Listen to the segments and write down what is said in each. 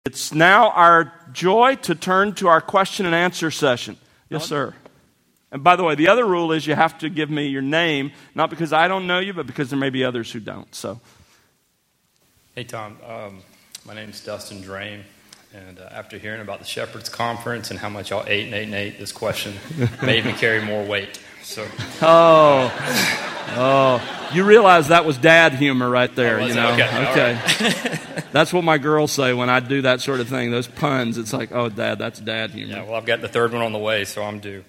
It's now our joy to turn to our question and answer session. Yes, sir. And by the way, the other rule is you have to give me your name, not because I don't know you, but because there may be others who don't. So, Hey, Tom. My name is Dustin Drain, and after hearing about the Shepherd's Conference and how much y'all ate and ate and ate, this question made me carry more weight. So, you realize that was dad humor right there, was you it? know? Okay. Okay. That's what my girls say when I do that sort of thing. Those puns, it's like, oh, Dad, that's dad humor. Yeah, well, I've got the third one on the way, so I'm due.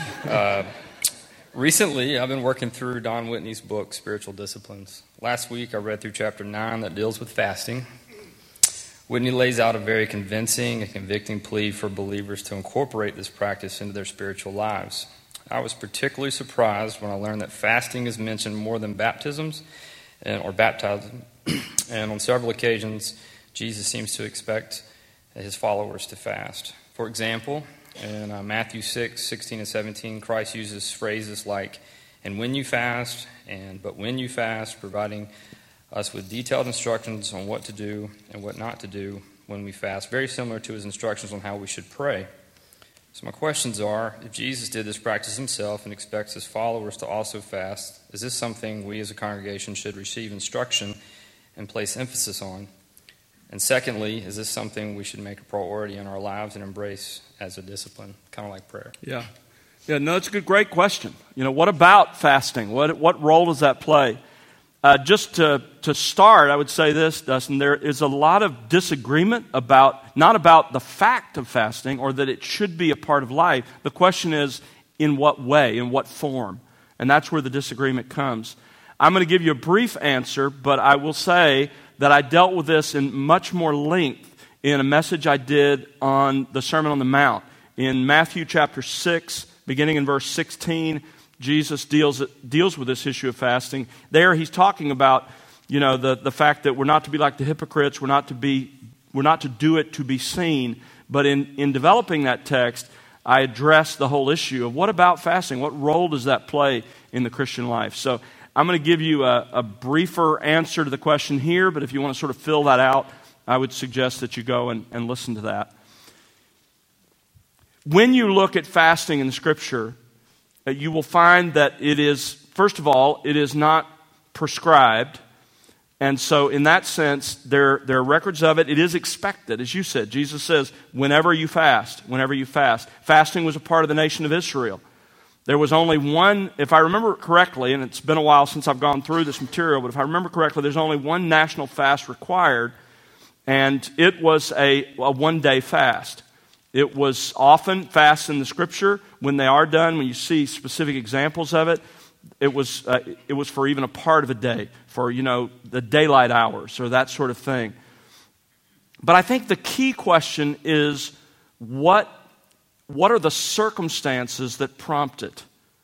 Recently, I've been working through Don Whitney's book, Spiritual Disciplines. Last week, I read through chapter 9 that deals with fasting. Whitney lays out a very convincing and convicting plea for believers to incorporate this practice into their spiritual lives. I was particularly surprised when I learned that fasting is mentioned more than baptism. And on several occasions, Jesus seems to expect his followers to fast. For example, in Matthew 6, 16 and 17, Christ uses phrases like, "and when you fast," and "but when you fast," providing us with detailed instructions on what to do and what not to do when we fast, very similar to his instructions on how we should pray. So my questions are, if Jesus did this practice himself and expects his followers to also fast, is this something we as a congregation should receive instruction and place emphasis on? And secondly, is this something we should make a priority in our lives and embrace as a discipline, kind of like prayer? Yeah, no, it's a great question. You know, what about fasting? What role does that play? Just to start, I would say this, Dustin, there is a lot of disagreement not about the fact of fasting or that it should be a part of life. The question is, in what way, in what form? And that's where the disagreement comes. I'm going to give you a brief answer, but I will say that I dealt with this in much more length in a message I did on the Sermon on the Mount. In Matthew chapter 6, beginning in verse 16, Jesus deals with this issue of fasting. There he's talking about, you know, the fact that we're not to be like the hypocrites, we're not to do it to be seen. But in developing that text, I addressed the whole issue of what about fasting? What role does that play in the Christian life? So I'm going to give you a briefer answer to the question here, but if you want to sort of fill that out, I would suggest that you go and listen to that. When you look at fasting in the Scripture, you will find that it is, first of all, it is not prescribed. And so in that sense, there are records of it. It is expected, as you said. Jesus says, whenever you fast. Fasting was a part of the nation of Israel. There was only one, if I remember correctly, and it's been a while since I've gone through this material, but if I remember correctly, there's only one national fast required, and it was a one-day fast. It was often fasts in the Scripture. When they are done, when you see specific examples of it, it was for even a part of a day, for, you know, the daylight hours or that sort of thing. But I think the key question is what are the circumstances that prompt it?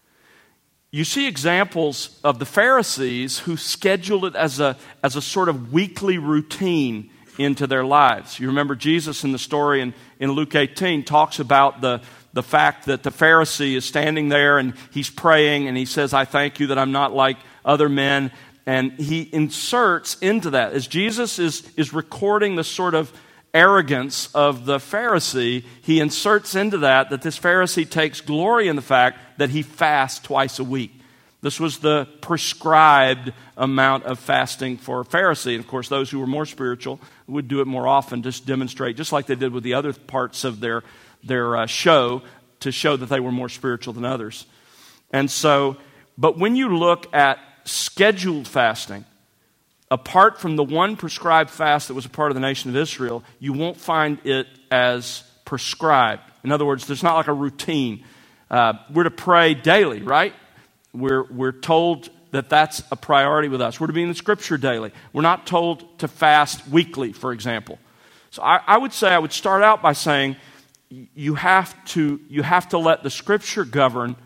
You see examples of the Pharisees who scheduled it as a sort of weekly routine into their lives. You remember Jesus in the story in Luke 18 talks about the fact that the Pharisee is standing there and he's praying and he says, "I thank you that I'm not like other men." And he inserts into that, as Jesus is recording the sort of arrogance of the Pharisee, he inserts into that this Pharisee takes glory in the fact that he fasts twice a week. This was the prescribed amount of fasting for a Pharisee. And of course, those who were more spiritual would do it more often, just demonstrate, just like they did with the other parts of their show, to show that they were more spiritual than others. And so, but when you look at scheduled fasting, apart from the one prescribed fast that was a part of the nation of Israel, you won't find it as prescribed. In other words, there's not like a routine. We're to pray daily, right? We're told that that's a priority with us. We're to be in the Scripture daily. We're not told to fast weekly, for example. So I would say, I would start out by saying you have to let the Scripture govern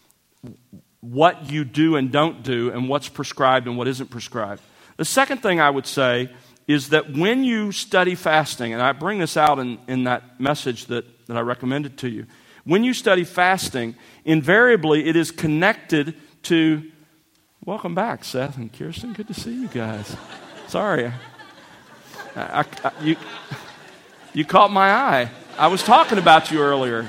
what you do and don't do and what's prescribed and what isn't prescribed. The second thing I would say is that when you study fasting, and I bring this out in that message that I recommended to you, when you study fasting, invariably it is connected to, welcome back, Seth and Kirsten. Good to see you guys. Sorry. You caught my eye. I was talking about you earlier.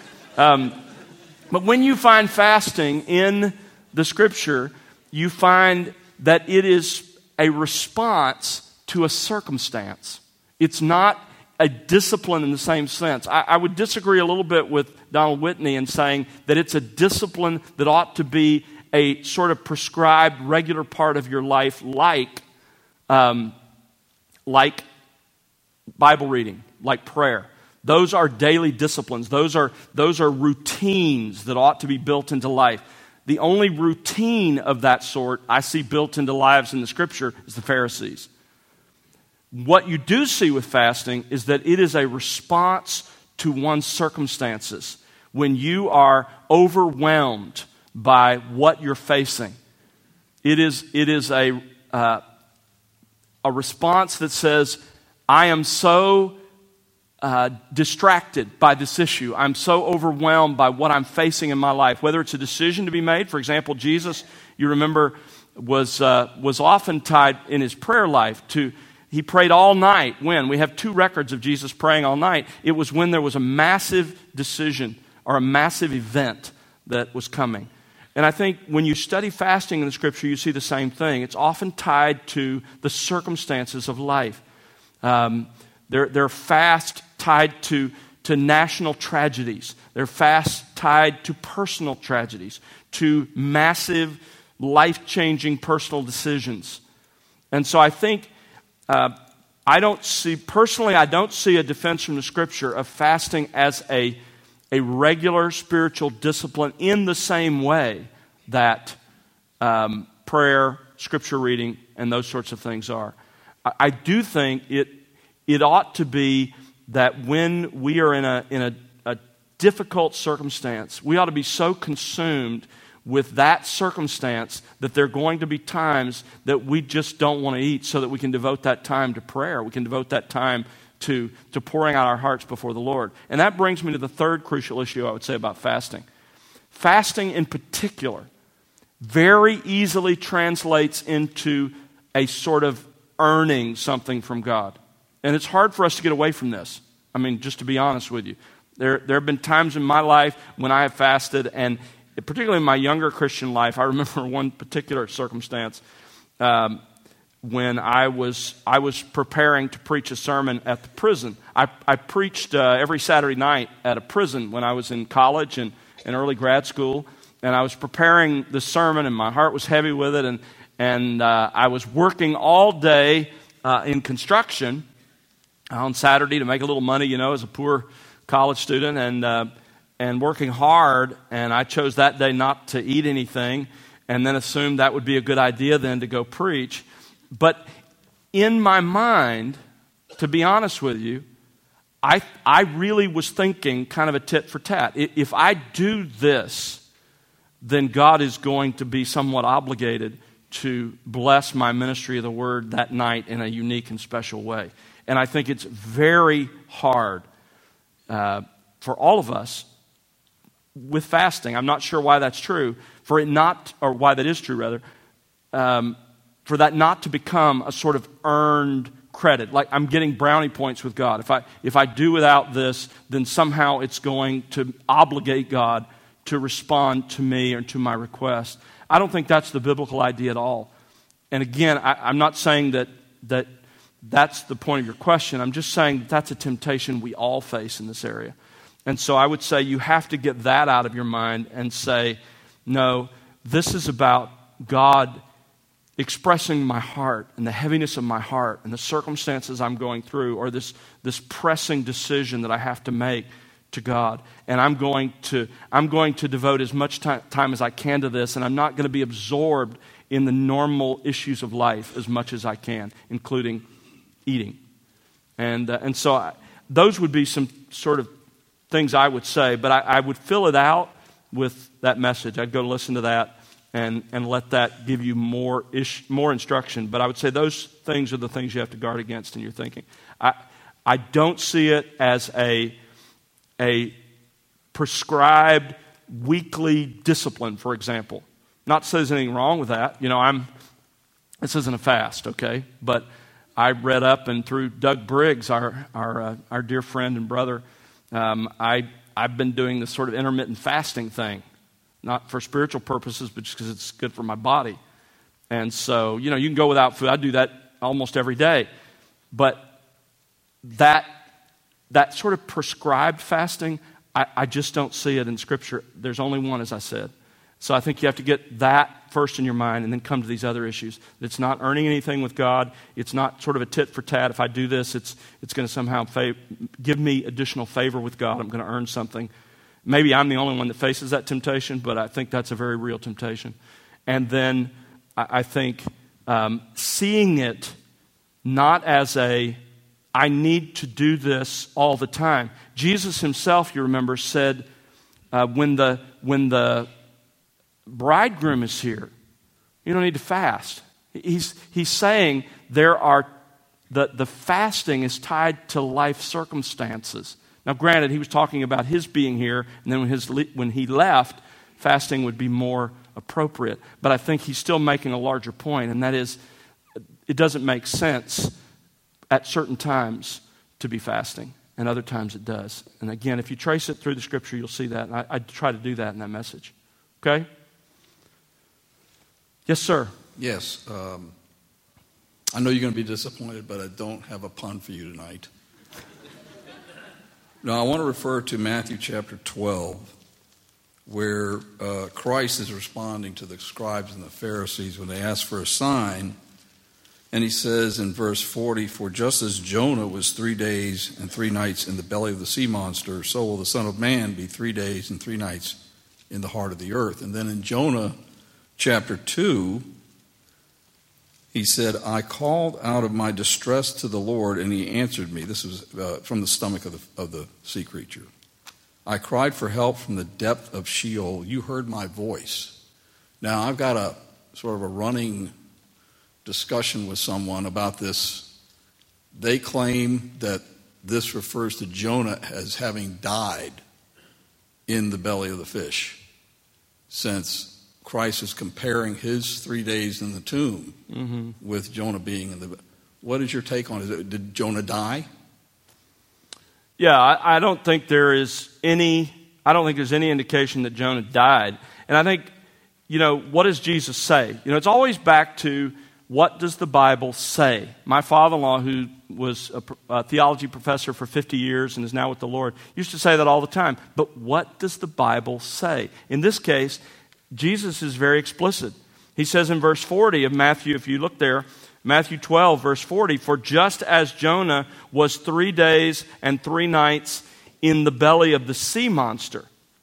But when you find fasting in the Scripture, you find that it is a response to a circumstance. It's not a discipline in the same sense. I would disagree a little bit with Donald Whitney in saying that it's a discipline that ought to be a sort of prescribed regular part of your life, like Bible reading, like prayer. Those are daily disciplines. Those are routines that ought to be built into life. The only routine of that sort I see built into lives in the Scripture is the Pharisees. What you do see with fasting is that it is a response to one's circumstances. When you are overwhelmed by what you're facing, it is a response that says, I am so distracted by this issue. I'm so overwhelmed by what I'm facing in my life. Whether it's a decision to be made, for example, Jesus, you remember, was often tied in his prayer life to. He prayed all night. When? We have 2 records of Jesus praying all night. It was when there was a massive decision or a massive event that was coming. And I think when you study fasting in the Scripture, you see the same thing. It's often tied to the circumstances of life. They're fast tied to national tragedies. They're fast tied to personal tragedies, to massive, life-changing personal decisions. And so I think I don't see a defense from the Scripture of fasting as a regular spiritual discipline in the same way that prayer, Scripture reading, and those sorts of things are. I do think it ought to be that when we are in a difficult circumstance, we ought to be so consumed with that circumstance that there are going to be times that we just don't want to eat, so that we can devote that time to prayer. We can devote that time to pouring out our hearts before the Lord. And that brings me to the third crucial issue I would say about fasting. Fasting in particular very easily translates into a sort of earning something from God. And it's hard for us to get away from this. I mean, just to be honest with you. There have been times in my life when I have fasted, and particularly in my younger Christian life, I remember one particular circumstance when I was preparing to preach a sermon at the prison. I preached every Saturday night at a prison when I was in college and early grad school, and I was preparing the sermon, and my heart was heavy with it, and I was working all day in construction on Saturday to make a little money, as a poor college student, and working hard, and I chose that day not to eat anything, and then assumed that would be a good idea then to go preach. But in my mind, to be honest with you, I really was thinking kind of a tit for tat. If I do this, then God is going to be somewhat obligated to bless my ministry of the Word that night in a unique and special way. And I think it's very hard for all of us with fasting. I'm not sure why that's true, why that is true rather, for that not to become a sort of earned credit. Like I'm getting brownie points with God. If I do without this, then somehow it's going to obligate God to respond to me or to my request. I don't think that's the biblical idea at all. And again, I'm not saying that that's the point of your question. I'm just saying that's a temptation we all face in this area. And so I would say you have to get that out of your mind and say, no, this is about God expressing my heart and the heaviness of my heart and the circumstances I'm going through, or this pressing decision that I have to make to God. And I'm going to devote as much time as I can to this, and I'm not going to be absorbed in the normal issues of life as much as I can, including eating. And so those would be some sort of things I would say, but I would fill it out with that message. I'd go listen to that and let that give you more instruction. But I would say those things are the things you have to guard against in your thinking. I don't see it as a prescribed weekly discipline, for example. Not to say there's anything wrong with that. This isn't a fast, okay? But I read up and through Doug Briggs, our dear friend and brother, I've been doing this sort of intermittent fasting thing, not for spiritual purposes, but just because it's good for my body. And so, you can go without food. I do that almost every day. But that sort of prescribed fasting, I just don't see it in Scripture. There's only one, as I said. So I think you have to get that first in your mind and then come to these other issues. It's not earning anything with God. It's not sort of a tit for tat. If I do this, it's going to somehow give me additional favor with God. I'm going to earn something. Maybe I'm the only one that faces that temptation, but I think that's a very real temptation. And then I think seeing it not as I need to do this all the time. Jesus himself, you remember, said when the bridegroom is here, you don't need to fast. He's saying the fasting is tied to life circumstances. Now, granted, he was talking about his being here, and then when he left, fasting would be more appropriate. But I think he's still making a larger point, and that is, it doesn't make sense at certain times to be fasting, and other times it does. And again, if you trace it through the Scripture, you'll see that. And I try to do that in that message. Okay? Yes, sir. Yes. I know you're going to be disappointed, but I don't have a pun for you tonight. Now, I want to refer to Matthew chapter 12, where Christ is responding to the scribes and the Pharisees when they ask for a sign. And he says in verse 40, "For just as Jonah was 3 days and 3 nights in the belly of the sea monster, so will the Son of Man be 3 days and 3 nights in the heart of the earth." And then in Jonah chapter 2, he said, "I called out of my distress to the Lord, and he answered me." This was from the stomach of the sea creature. "I cried for help from the depth of Sheol. You heard my voice." Now, I've got a sort of a running discussion with someone about this. They claim that this refers to Jonah as having died in the belly of the fish, since Christ is comparing his 3 days in the tomb with Jonah being in the... What is your take on it? Did Jonah die? Yeah, I don't think there's any indication that Jonah died. And I think, what does Jesus say? It's always back to, what does the Bible say? My father-in-law, who was a theology professor for 50 years and is now with the Lord, used to say that all the time. But what does the Bible say? In this case, Jesus is very explicit. He says in verse 40 of Matthew, if you look there, Matthew 12, verse 40, "For just as Jonah was 3 days and 3 nights in the belly of the sea monster."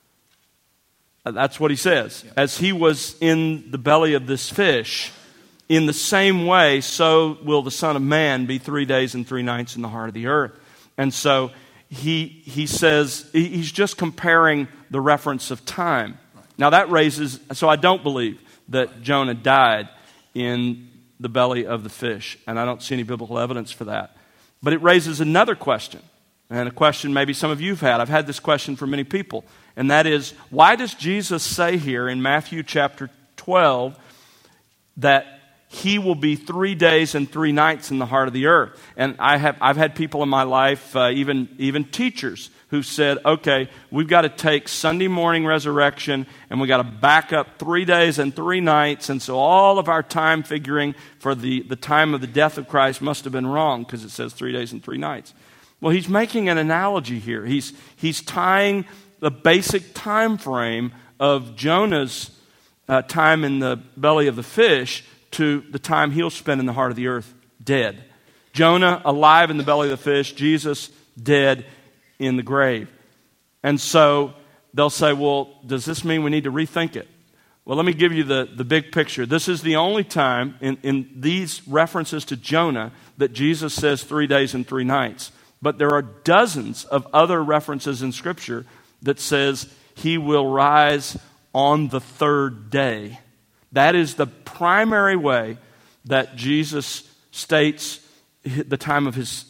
That's what he says. Yeah. As he was in the belly of this fish, in the same way, so will the Son of Man be 3 days and 3 nights in the heart of the earth. And so he says, he's just comparing the reference of time. Now that raises, so I don't believe that Jonah died in the belly of the fish, and I don't see any biblical evidence for that. But it raises another question, and a question maybe some of you have had. I've had this question for many people, and that is, why does Jesus say here in Matthew chapter 12 that he will be 3 days and 3 nights in the heart of the earth? And I've had people in my life, even teachers, who said, okay, we've got to take Sunday morning resurrection and we've got to back up 3 days and 3 nights, and so all of our time figuring for the time of the death of Christ must have been wrong because it says 3 days and 3 nights. Well, he's making an analogy here. He's tying the basic time frame of Jonah's time in the belly of the fish to the time he'll spend in the heart of the earth dead. Jonah alive in the belly of the fish, Jesus dead in the grave. And so they'll say, well, does this mean we need to rethink it? Well, let me give you the big picture. This is the only time in these references to Jonah that Jesus says 3 days and 3 nights. But there are dozens of other references in Scripture that says he will rise on the third day. That is the primary way that Jesus states the time of his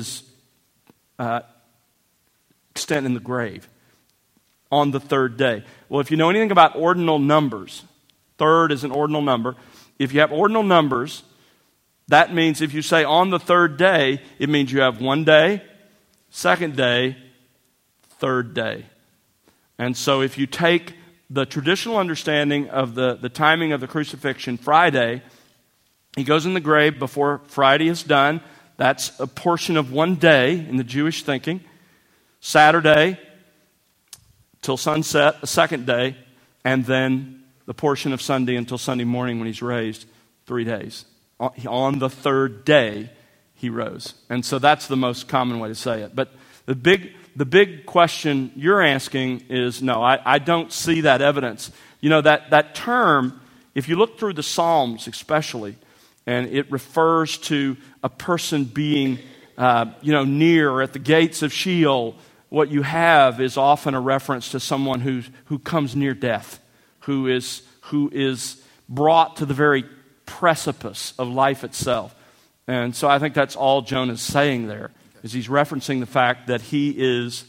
extent in the grave, on the third day. Well, if you know anything about ordinal numbers, third is an ordinal number. If you have ordinal numbers, That means if you say on the third day, it means you have one day, second day, third day. And so if you take the traditional understanding of the timing of the crucifixion, Friday, he goes in the grave before Friday is done. That's a portion of one day in the Jewish thinking. Saturday till sunset, a second day, and then the portion of Sunday until Sunday morning when he's raised, 3 days. On the third day, he rose. And so that's the most common way to say it. But the big question you're asking is, no, I don't see that evidence. You know, that term, if you look through the Psalms especially, and it refers to a person being, near or at the gates of Sheol, what you have is often a reference to someone who comes near death, who is brought to the very precipice of life itself. And so I think that's all Jonah's saying there, is he's referencing the fact that he is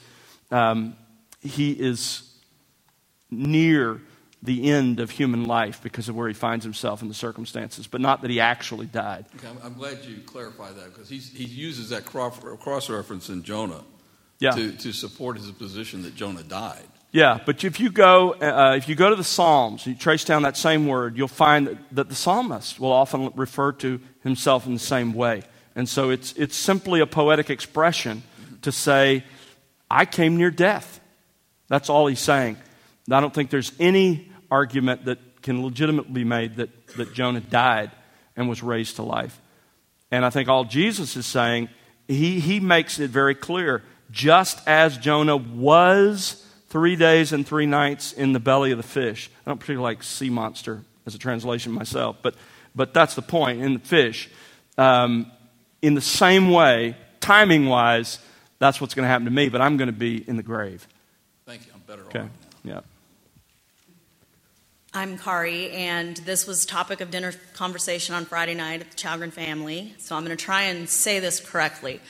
near the end of human life because of where he finds himself in the circumstances, but not that he actually died. Okay, I'm glad you clarified that, because he uses that cross-reference in Jonah to support his position that Jonah died. Yeah, but if you go to the Psalms, you trace down that same word, you'll find that the psalmist will often refer to himself in the same way. And so it's simply a poetic expression to say, I came near death. That's all he's saying. And I don't think there's any argument that can legitimately be made that Jonah died and was raised to life. And I think all Jesus is saying, he makes it very clear, just as Jonah was 3 days and 3 nights in the belly of the fish. I don't particularly like sea monster as a translation myself, but that's the point, in the fish. In the same way, timing-wise, that's what's going to happen to me, but I'm going to be in the grave. Thank you. I'm better off now. Yeah. I'm Kari, and this was topic of dinner conversation on Friday night at the Chalgren family, so I'm going to try and say this correctly.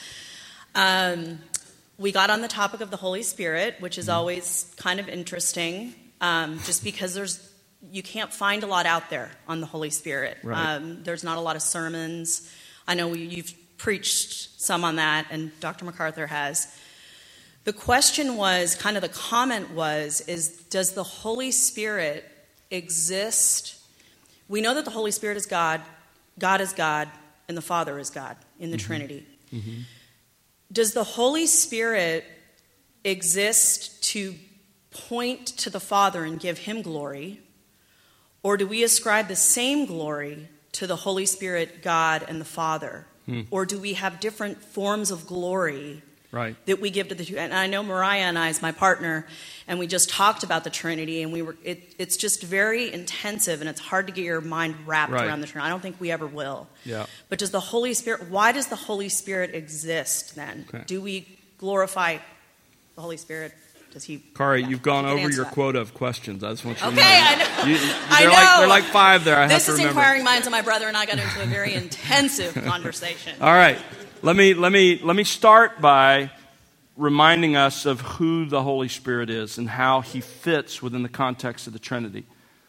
We got on the topic of the Holy Spirit, which is always kind of interesting, just because you can't find a lot out there on the Holy Spirit. Right. There's not a lot of sermons. I know you've preached some on that, and Dr. MacArthur has. The question was, kind of the comment was, does the Holy Spirit exist? We know that the Holy Spirit is God, God is God, and the Father is God in the Trinity. Mm-hmm. Does the Holy Spirit exist to point to the Father and give him glory? Or do we ascribe the same glory to the Holy Spirit, God, and the Father? Or do we have different forms of glory that we give to the two? And I know Mariah and I, as my partner, and we just talked about the Trinity, and it's just very intensive, and it's hard to get your mind wrapped around the Trinity. I don't think we ever will. Yeah. But why does the Holy Spirit exist then? Okay. Do we glorify the Holy Spirit? Does he? Kari, you've gone over your quota of questions. I just want you to know. I know. They're like 5 there. This is Inquiring Minds, and my brother and I got into a very intensive conversation. All right. Let me start by reminding us of who the Holy Spirit is and how he fits within the context of the Trinity.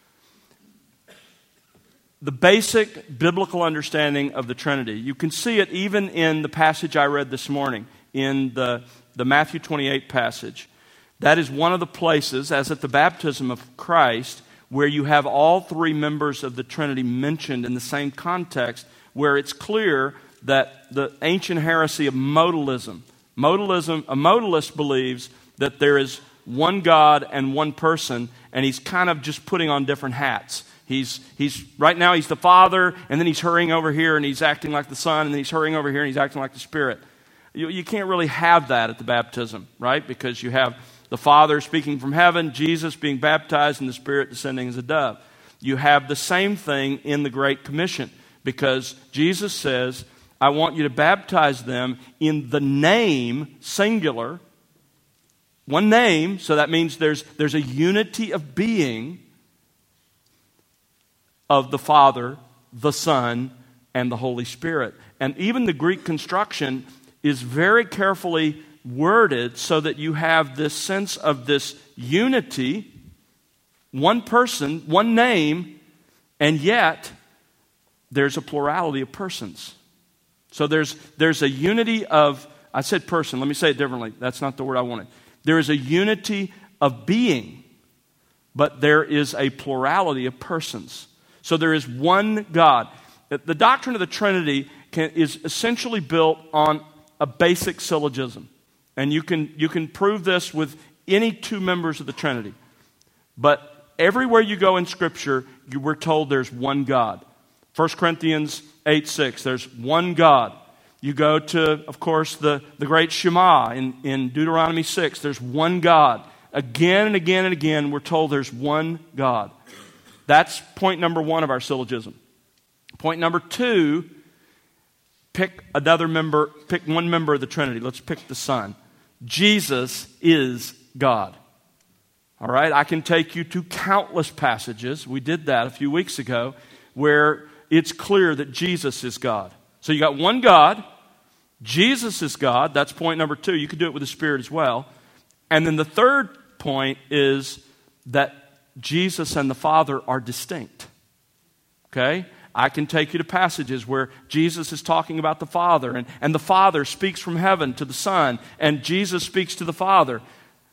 The basic biblical understanding of the Trinity, you can see it even in the passage I read this morning, in the Matthew 28 passage. That is one of the places, as at the baptism of Christ, where you have all 3 members of the Trinity mentioned in the same context, where it's clear that the ancient heresy of modalism, a modalist believes that there is one God and one person, and he's kind of just putting on different hats. He's right now he's the Father, and then he's hurrying over here and he's acting like the Son, and then he's hurrying over here and he's acting like the Spirit. You can't really have that at the baptism, right? Because you have the Father speaking from heaven, Jesus being baptized, and the Spirit descending as a dove. You have the same thing in the Great Commission, because Jesus says, I want you to baptize them in the name, singular, one name, so that means there's a unity of being of the Father, the Son, and the Holy Spirit. And even the Greek construction is very carefully worded so that you have this sense of this unity, one person, one name, and yet there's a plurality of persons. So there's a unity of, I said person, let me say it differently. That's not the word I wanted. There is a unity of being, but there is a plurality of persons. So there is one God. The doctrine of the Trinity is essentially built on a basic syllogism. And you can prove this with any two members of the Trinity. But everywhere you go in Scripture, we're told there's one God. 1 Corinthians 8:6, there's one God. You go to, of course, the great Shema in Deuteronomy 6, there's one God. Again and again and again, we're told there's one God. That's point number one of our syllogism. Point number two, pick one member of the Trinity. Let's pick the Son. Jesus is God. All right, I can take you to countless passages. We did that a few weeks ago, where it's clear that Jesus is God. So you got one God, Jesus is God. That's point number two. You could do it with the Spirit as well. And then the third point is that Jesus and the Father are distinct. Okay? I can take you to passages where Jesus is talking about the Father, and the Father speaks from heaven to the Son, and Jesus speaks to the Father.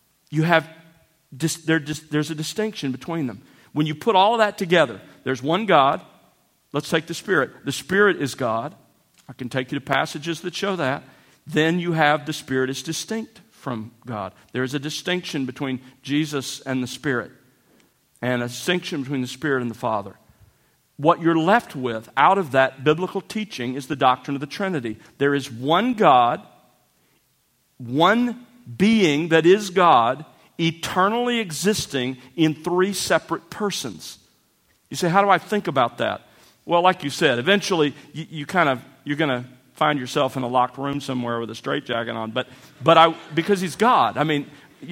There's a distinction between them. When you put all of that together, there's one God. Let's take the Spirit. The Spirit is God. I can take you to passages that show that. Then you have the Spirit is distinct from God. There is a distinction between Jesus and the Spirit, and a distinction between the Spirit and the Father. What you're left with out of that biblical teaching is the doctrine of the Trinity. There is one God, one being that is God, eternally existing in three separate persons. You say, how do I think about that? Well, like you said, eventually you're going to find yourself in a locked room somewhere with a straitjacket on. But because he's God. I mean,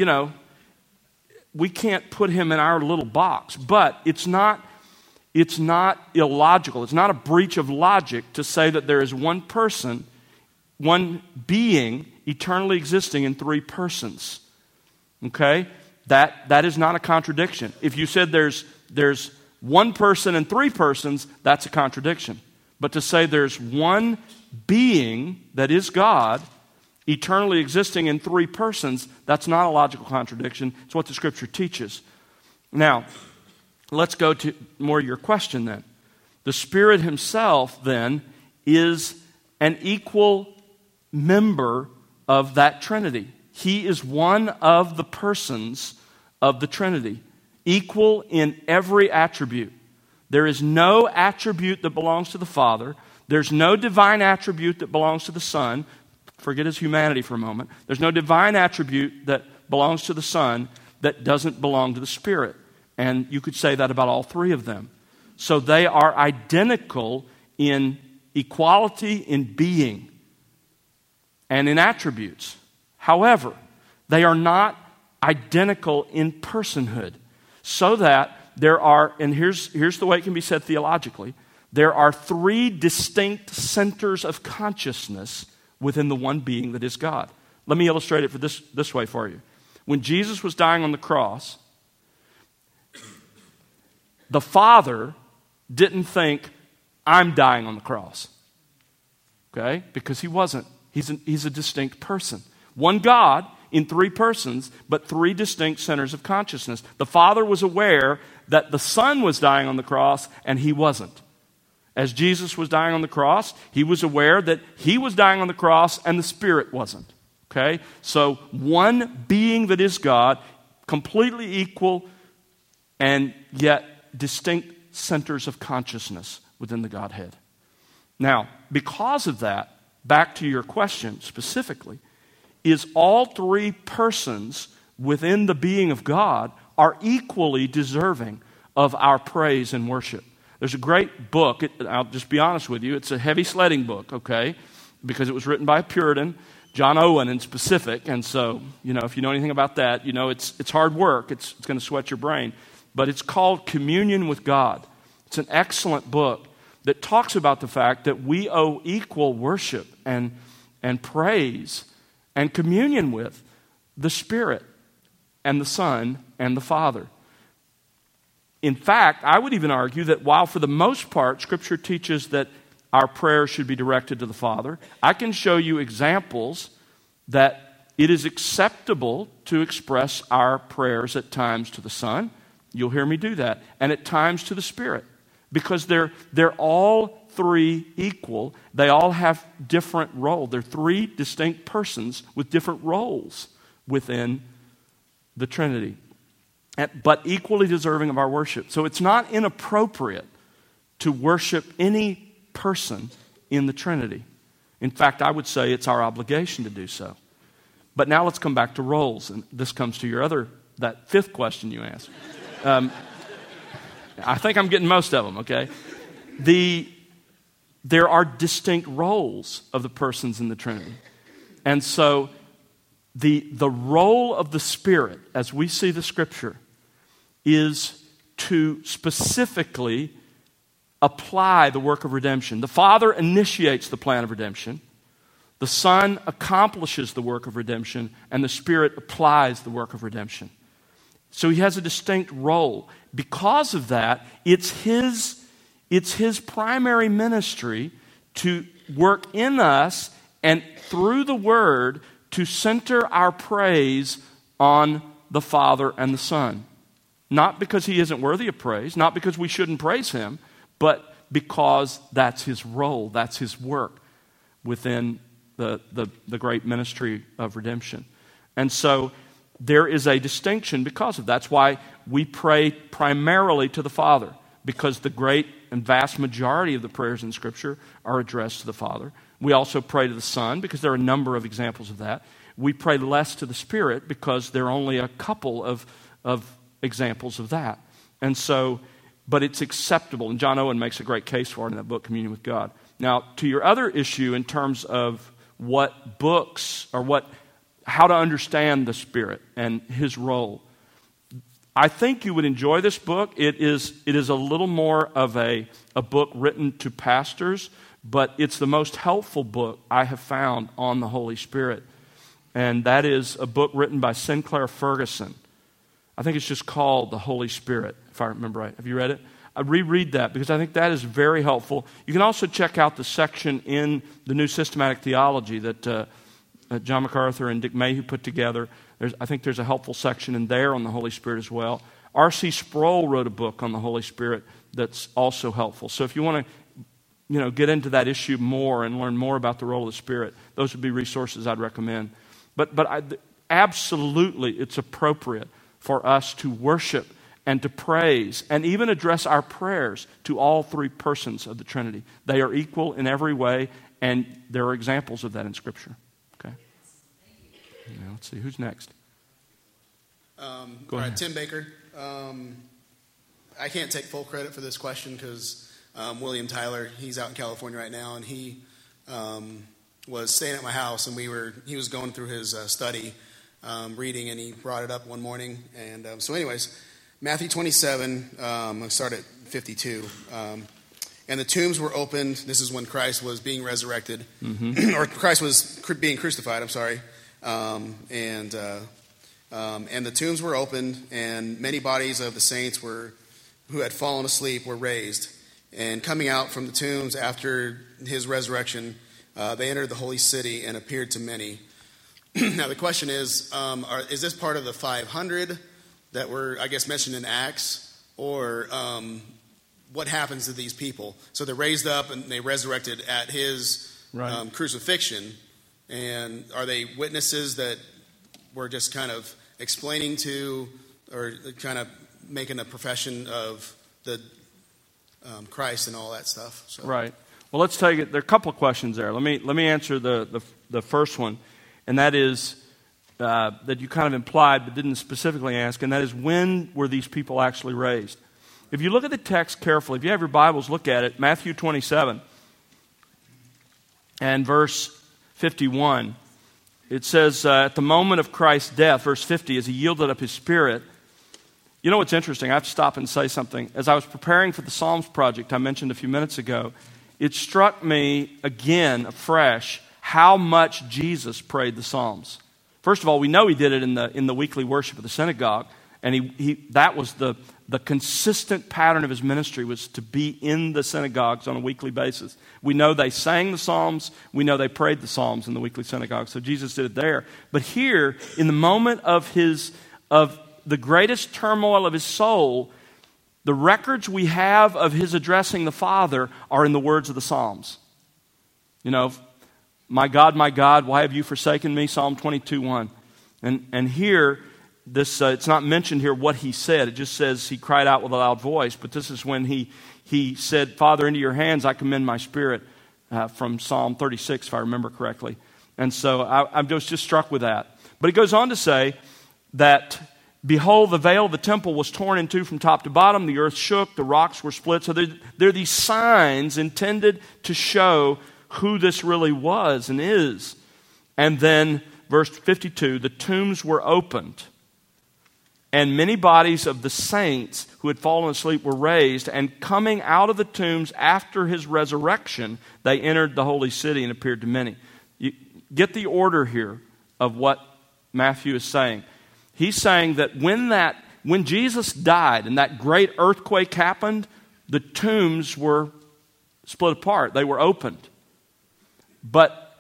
we can't put him in our little box. But it's not illogical. It's not a breach of logic to say that there is one person, one being, eternally existing in three persons. Okay? That is not a contradiction. If you said there's one person and three persons, that's a contradiction. But to say there's one being that is God, eternally existing in three persons, that's not a logical contradiction. It's what the Scripture teaches. Now, let's go to more your question then. The Spirit himself then is an equal member of that Trinity. He is one of the persons of the Trinity, equal in every attribute. There is no attribute that belongs to the Father. There's no divine attribute that belongs to the Son. Forget his humanity for a moment. There's no divine attribute that belongs to the Son that doesn't belong to the Spirit. And you could say that about all three of them. So they are identical in equality in being and in attributes. However, they are not identical in personhood. So that there are, and here's the way it can be said theologically, there are three distinct centers of consciousness within the one being that is God. Let me illustrate it this way for you. When Jesus was dying on the cross, the Father didn't think, I'm dying on the cross. Okay? Because he wasn't. He's a distinct person. One God in three persons, but three distinct centers of consciousness. The Father was aware that the Son was dying on the cross, and he wasn't. As Jesus was dying on the cross, he was aware that he was dying on the cross, and the Spirit wasn't. Okay? So one being that is God, completely equal, and yet distinct centers of consciousness within the Godhead. Now, because of that, back to your question specifically, is all three persons within the being of God are equally deserving of our praise and worship. There's a great book, I'll just be honest with you, it's a heavy sledding book, okay, because it was written by a Puritan, John Owen in specific, and so, if you know anything about that, it's hard work, it's going to sweat your brain, but it's called Communion with God. It's an excellent book that talks about the fact that we owe equal worship and praise and communion with the Spirit and the Son and the Father. In fact, I would even argue that while for the most part Scripture teaches that our prayers should be directed to the Father, I can show you examples that it is acceptable to express our prayers at times to the Son. You'll hear me do that. And at times to the Spirit. Because they're all three equal. They all have different roles. They're three distinct persons with different roles within the Trinity, but equally deserving of our worship. So it's not inappropriate to worship any person in the Trinity. In fact, I would say it's our obligation to do so. But now let's come back to roles, and this comes to that fifth question you asked. I think I'm getting most of them, okay? There are distinct roles of the persons in the Trinity. And so the role of the Spirit, as we see the Scripture, is to specifically apply the work of redemption. The Father initiates the plan of redemption. The Son accomplishes the work of redemption, and the Spirit applies the work of redemption. So he has a distinct role. Because of that, it's his primary ministry to work in us and through the Word to center our praise on the Father and the Son. Not because he isn't worthy of praise, not because we shouldn't praise him, but because that's his role, that's his work within the great ministry of redemption. And so there is a distinction because of that. That's why we pray primarily to the Father, because the great and vast majority of the prayers in Scripture are addressed to the Father. We also pray to the Son, because there are a number of examples of that. We pray less to the Spirit, because there are only a couple of examples of that. And so, but it's acceptable. And John Owen makes a great case for it in that book, Communion with God. Now, to your other issue in terms of what books or how to understand the Spirit and his role, I think you would enjoy this book. It is a little more of a book written to pastors, but it's the most helpful book I have found on the Holy Spirit. And that is a book written by Sinclair Ferguson. I think it's just called The Holy Spirit, if I remember right. Have you read it? I reread that because I think that is very helpful. You can also check out the section in the New Systematic Theology that John MacArthur and Dick Mayhew put together. I think there's a helpful section in there on the Holy Spirit as well. R.C. Sproul wrote a book on the Holy Spirit that's also helpful. So if you want to get into that issue more and learn more about the role of the Spirit, those would be resources I'd recommend. But absolutely it's appropriate for us to worship and to praise and even address our prayers to all three persons of the Trinity. They are equal in every way, and there are examples of that in Scripture. Okay. Now, let's see, who's next? All right, Tim Baker. I can't take full credit for this question because William Tyler, he's out in California right now, and he was staying at my house, and he was going through his study, reading, and he brought it up one morning. And so anyways, Matthew 27, I'll start at 52. And the tombs were opened. This is when Christ was being resurrected, or Christ was being crucified, I'm sorry. And the tombs were opened, and many bodies of the saints who had fallen asleep were raised. And coming out from the tombs after his resurrection, they entered the holy city and appeared to many. Now the question is this part of the 500 that were, I guess, mentioned in Acts, or what happens to these people? So they're raised up and they resurrected at his crucifixion, and are they witnesses that were just kind of explaining to, or kind of making a profession of the Christ and all that stuff? So. Right. Well, let's take it. There are a couple of questions there. Let me answer the first one, and that is that you kind of implied but didn't specifically ask, and that is, when were these people actually raised? If you look at the text carefully, if you have your Bibles, look at it. Matthew 27 and verse 51. It says, at the moment of Christ's death, verse 50, as he yielded up his spirit. You know what's interesting? I have to stop and say something. As I was preparing for the Psalms project I mentioned a few minutes ago, it struck me again afresh how much Jesus prayed the Psalms. First of all, we know he did it in the weekly worship of the synagogue, And that was the consistent pattern of his ministry, was to be in the synagogues on a weekly basis. We know they sang the Psalms. We know they prayed the Psalms in the weekly synagogue. So Jesus did it there. But here, in the moment of the greatest turmoil of his soul, the records we have of his addressing the Father are in the words of the Psalms. You know, my God, why have you forsaken me? Psalm 22:1. And here, this it's not mentioned here what he said. It just says he cried out with a loud voice. But this is when he said, Father, into your hands I commend my spirit, from Psalm 36, if I remember correctly. And so I was just struck with that. But he goes on to say that, behold, the veil of the temple was torn in two from top to bottom. The earth shook. The rocks were split. So there are these signs intended to show who this really was and is. And then, verse 52, the tombs were opened, and many bodies of the saints who had fallen asleep were raised, and coming out of the tombs after his resurrection, they entered the holy city and appeared to many. You get the order here of what Matthew is saying. He's saying that when Jesus died and that great earthquake happened, the tombs were split apart. They were opened. But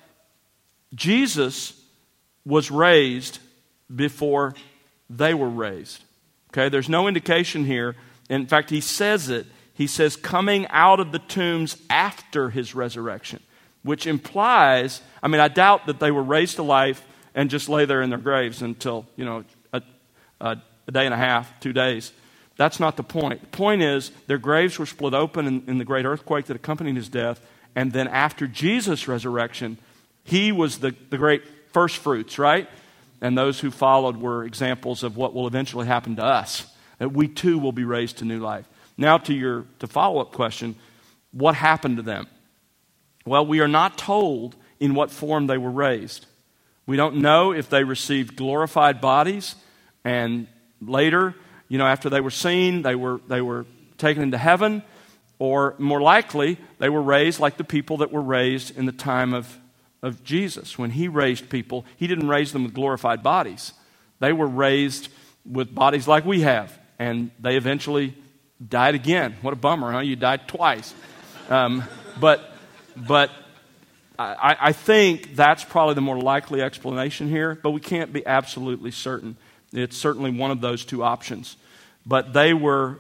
Jesus was raised before they were raised. Okay, there's no indication here. In fact, he says it. He says coming out of the tombs after his resurrection, which implies, I doubt that they were raised to life and just lay there in their graves until, a day and a half, 2 days. That's not the point. The point is their graves were split open in the great earthquake that accompanied his death. And then after Jesus' resurrection, he was the great first fruits, right? And those who followed were examples of what will eventually happen to us, that we too will be raised to new life. Now to follow-up question, what happened to them? Well, we are not told in what form they were raised. We don't know if they received glorified bodies and later, after they were seen, they were taken into heaven, or more likely, they were raised like the people that were raised in the time of Jesus. When he raised people, he didn't raise them with glorified bodies. They were raised with bodies like we have, and they eventually died again. What a bummer, huh? You died twice. But I think that's probably the more likely explanation here, but we can't be absolutely certain. It's certainly one of those two options. But they were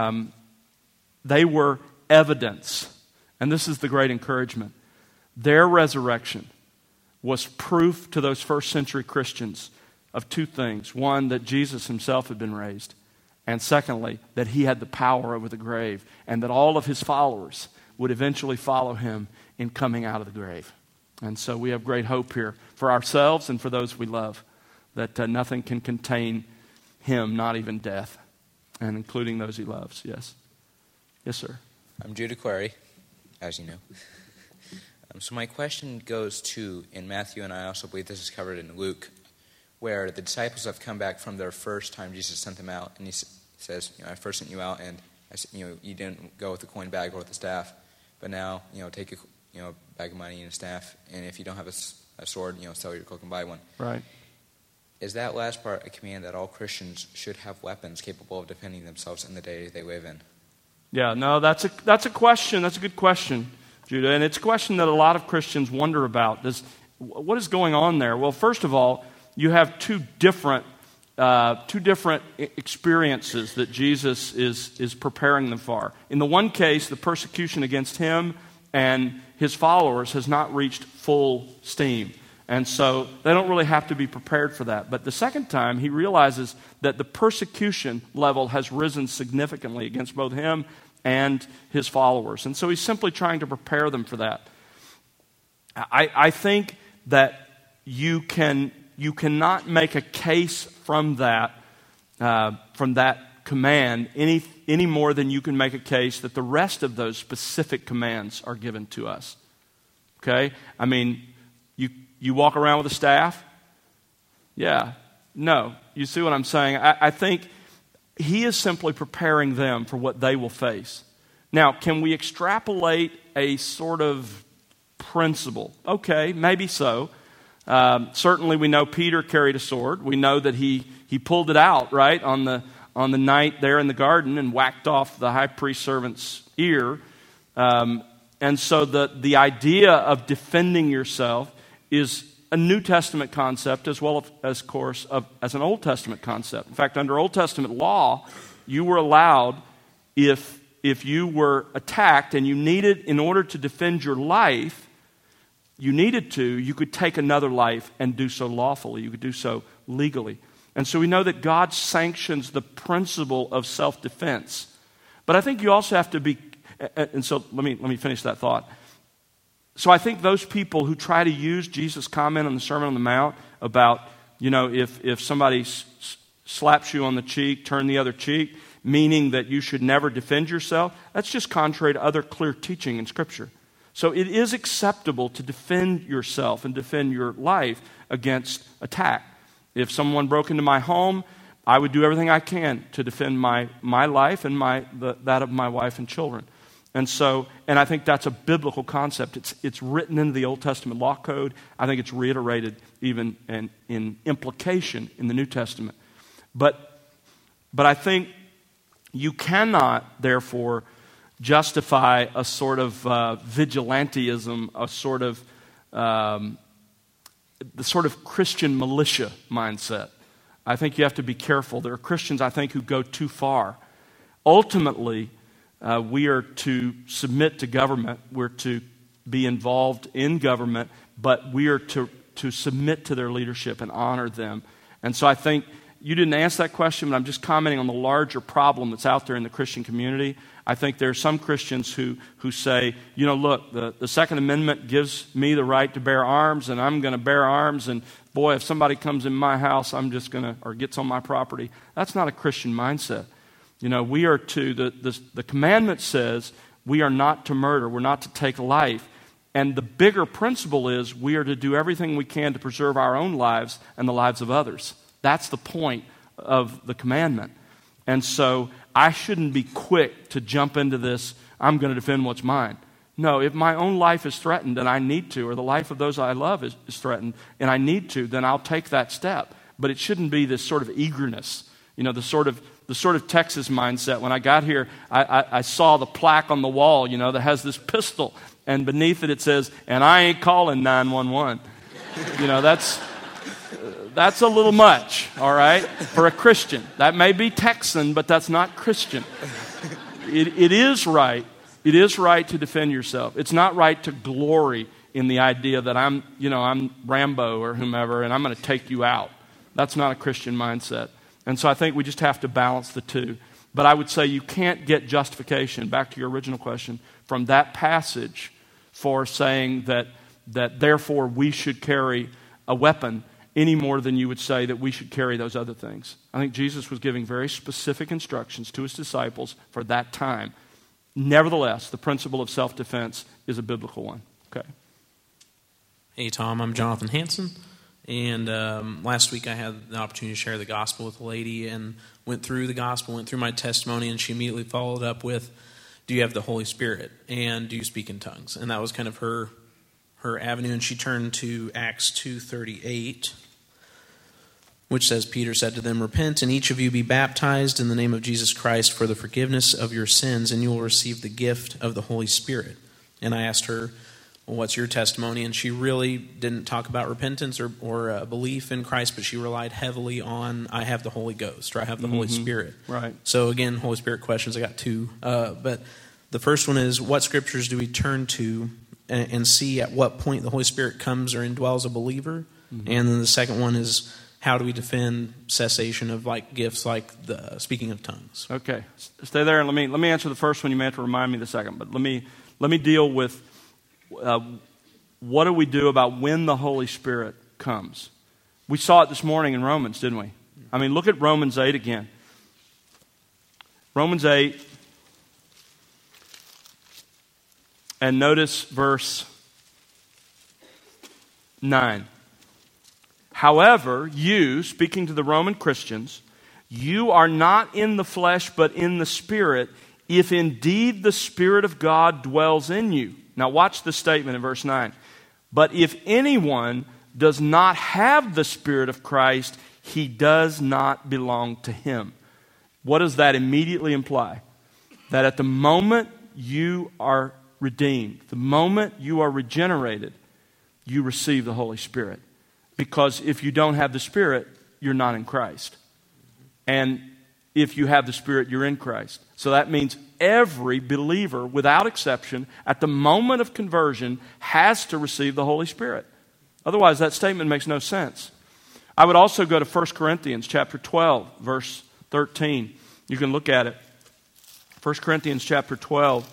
evidence, and this is the great encouragement. Their resurrection was proof to those first century Christians of two things. One, that Jesus himself had been raised. And secondly, that he had the power over the grave, and that all of his followers would eventually follow him in coming out of the grave. And so we have great hope here for ourselves and for those we love, that nothing can contain him, not even death, and including those he loves. Yes? Yes, sir. I'm Judah Quarry, as you know. So my question goes to, in Matthew, and I also believe this is covered in Luke, where the disciples have come back from their first time Jesus sent them out, and he says, I first sent you out, and you didn't go with a coin bag or with a staff, but now, take a bag of money and a staff, and if you don't have a sword, sell your cloak and buy one. Right. Is that last part a command that all Christians should have weapons capable of defending themselves in the day they live in? Yeah, no, that's a question. That's a good question, Judah, and it's a question that a lot of Christians wonder about. What is going on there? Well, first of all, you have two different experiences that Jesus is preparing them for. In the one case, the persecution against him and his followers has not reached full steam. And so they don't really have to be prepared for that. But the second time, he realizes that the persecution level has risen significantly against both him and his followers. And so he's simply trying to prepare them for that. I think that you cannot make a case from that command any more than you can make a case that the rest of those specific commands are given to us. Okay? You walk around with a staff? Yeah. No. You see what I'm saying? I think he is simply preparing them for what they will face. Now, can we extrapolate a sort of principle? Okay, maybe so. Certainly we know Peter carried a sword. We know that he pulled it out, right, on the night there in the garden and whacked off the high priest servant's ear. And so the idea of defending yourself is a New Testament concept as well as, of course, as an Old Testament concept. In fact, under Old Testament law, you were allowed, if you were attacked and you needed, in order to defend your life, you could take another life and do so lawfully. You could do so legally. And so we know that God sanctions the principle of self-defense. But I think you also have to be, and so let me finish that thought. So I think those people who try to use Jesus' comment on the Sermon on the Mount about, if somebody slaps you on the cheek, turn the other cheek, meaning that you should never defend yourself, that's just contrary to other clear teaching in Scripture. So it is acceptable to defend yourself and defend your life against attack. If someone broke into my home, I would do everything I can to defend my life and that of my wife and children. And I think that's a biblical concept. It's written into the Old Testament law code. I think it's reiterated even in implication in the New Testament. But I think you cannot, therefore, justify a sort of vigilantism, the sort of Christian militia mindset. I think you have to be careful. There are Christians, I think, who go too far. Ultimately, we are to submit to government. We're to be involved in government, but we are to submit to their leadership and honor them. And so I think you didn't answer that question, but I'm just commenting on the larger problem that's out there in the Christian community. I think there are some Christians who say, look, the Second Amendment gives me the right to bear arms, and I'm going to bear arms, and boy, if somebody comes in my house, I'm just going to, or gets on my property. That's not a Christian mindset. We are to, the commandment says we are not to murder, we're not to take life. And the bigger principle is we are to do everything we can to preserve our own lives and the lives of others. That's the point of the commandment. And so I shouldn't be quick to jump into this, I'm going to defend what's mine. No, if my own life is threatened and I need to, or the life of those I love is threatened and I need to, then I'll take that step. But it shouldn't be this sort of eagerness, the sort of Texas mindset. When I got here, I saw the plaque on the wall, that has this pistol, and beneath it says, "And I ain't calling 911." That's a little much, all right, for a Christian. That may be Texan, but that's not Christian. It is right. It is right to defend yourself. It's not right to glory in the idea that I'm Rambo or whomever, and I'm going to take you out. That's not a Christian mindset. And so I think we just have to balance the two. But I would say you can't get justification, back to your original question, from that passage for saying that therefore we should carry a weapon any more than you would say that we should carry those other things. I think Jesus was giving very specific instructions to his disciples for that time. Nevertheless, the principle of self-defense is a biblical one. Okay. Hey, Tom, I'm Jonathan Hansen. And last week I had the opportunity to share the gospel with a lady and went through the gospel, went through my testimony, and she immediately followed up with, do you have the Holy Spirit? And do you speak in tongues? And that was kind of her avenue. And she turned to Acts 2:38, which says, Peter said to them, repent and each of you be baptized in the name of Jesus Christ for the forgiveness of your sins, and you will receive the gift of the Holy Spirit. And I asked her, well, what's your testimony? And she really didn't talk about repentance or belief in Christ, but she relied heavily on, I have the Holy Ghost, or I have the Holy Spirit. Right. So again, Holy Spirit questions, I got two. But the first one is, what scriptures do we turn to and see at what point the Holy Spirit comes or indwells a believer? Mm-hmm. And then the second one is, how do we defend cessation of gifts like the speaking of tongues? Okay. Stay there and let me answer the first one. You may have to remind me the second, but let me deal with what do we do about when the Holy Spirit comes? We saw it this morning in Romans, didn't we? I mean, look at Romans 8 again. Romans 8, and notice verse 9. However, you, speaking to the Roman Christians, you are not in the flesh but in the Spirit, if indeed the Spirit of God dwells in you. Now watch the statement in verse 9. But if anyone does not have the Spirit of Christ, he does not belong to him. What does that immediately imply? That at the moment you are redeemed, the moment you are regenerated, you receive the Holy Spirit. Because if you don't have the Spirit, you're not in Christ. And if you have the Spirit, you're in Christ. So that means every believer, without exception, at the moment of conversion, has to receive the Holy Spirit. Otherwise, that statement makes no sense. I would also go to 1 Corinthians chapter 12, verse 13. You can look at it. 1 Corinthians chapter 12.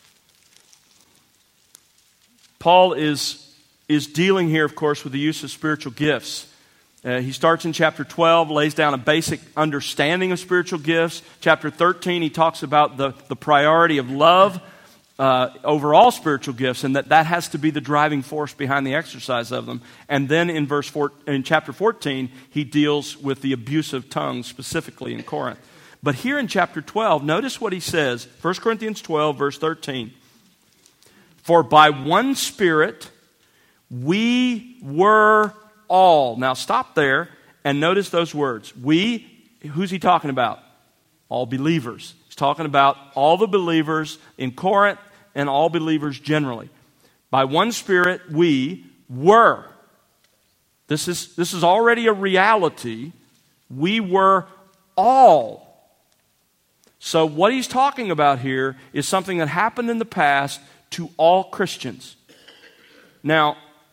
Paul is dealing here, of course, with the use of spiritual gifts. He starts in chapter 12, lays down a basic understanding of spiritual gifts. Chapter 13, he talks about the priority of love over all spiritual gifts, and that has to be the driving force behind the exercise of them. And then in chapter 14, he deals with the abuse of tongues, specifically in Corinth. But here in chapter 12, notice what he says. 1 Corinthians 12, verse 13. For by one Spirit we were all. Now stop there and notice those words. We, who's he talking about? All believers. He's talking about all the believers in Corinth and all believers generally. By one Spirit we were. This is already a reality. We were all. So what he's talking about here is something that happened in the past to all Christians. Now,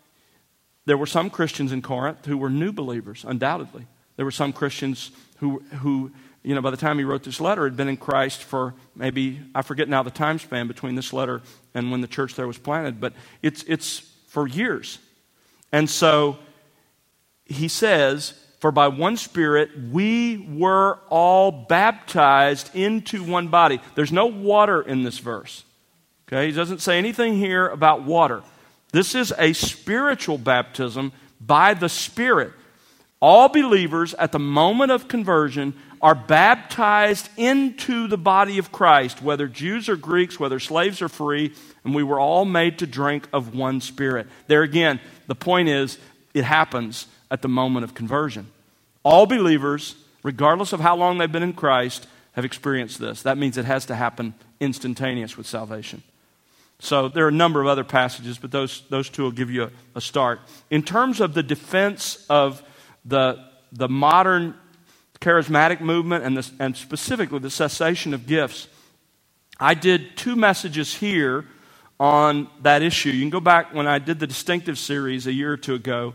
there were some Christians in Corinth who were new believers, undoubtedly. There were some Christians who by the time he wrote this letter, had been in Christ for maybe, I forget now the time span between this letter and when the church there was planted, but it's for years. And so he says, for by one Spirit we were all baptized into one body. There's no water in this verse. Okay, he doesn't say anything here about water. This is a spiritual baptism by the Spirit. All believers at the moment of conversion are baptized into the body of Christ, whether Jews or Greeks, whether slaves or free, and we were all made to drink of one Spirit. There again, the point is, it happens at the moment of conversion. All believers, regardless of how long they've been in Christ, have experienced this. That means it has to happen instantaneous with salvation. So there are a number of other passages, but those two will give you a start. In terms of the defense of the modern charismatic movement and specifically the cessation of gifts, I did 2 messages here on that issue. You can go back when I did the Distinctive series a year or 2 ago.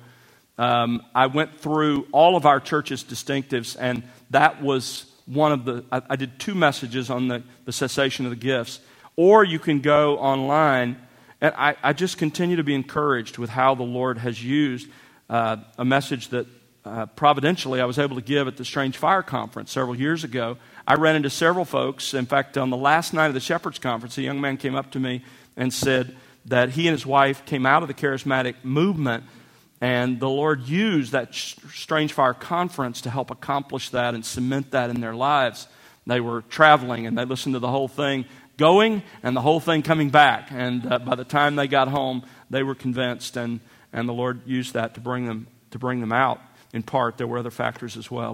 I went through all of our church's distinctives, and that was one of the... I did 2 messages on the cessation of the gifts. Or you can go online, and I just continue to be encouraged with how the Lord has used a message that providentially I was able to give at the Strange Fire Conference several years ago. I ran into several folks. In fact, on the last night of the Shepherd's Conference, a young man came up to me and said that he and his wife came out of the charismatic movement, and the Lord used that Strange Fire Conference to help accomplish that and cement that in their lives. They were traveling, and they listened to the whole thing going and the whole thing coming back. And by the time they got home, they were convinced, and the Lord used that to bring them out. In part, there were other factors as well.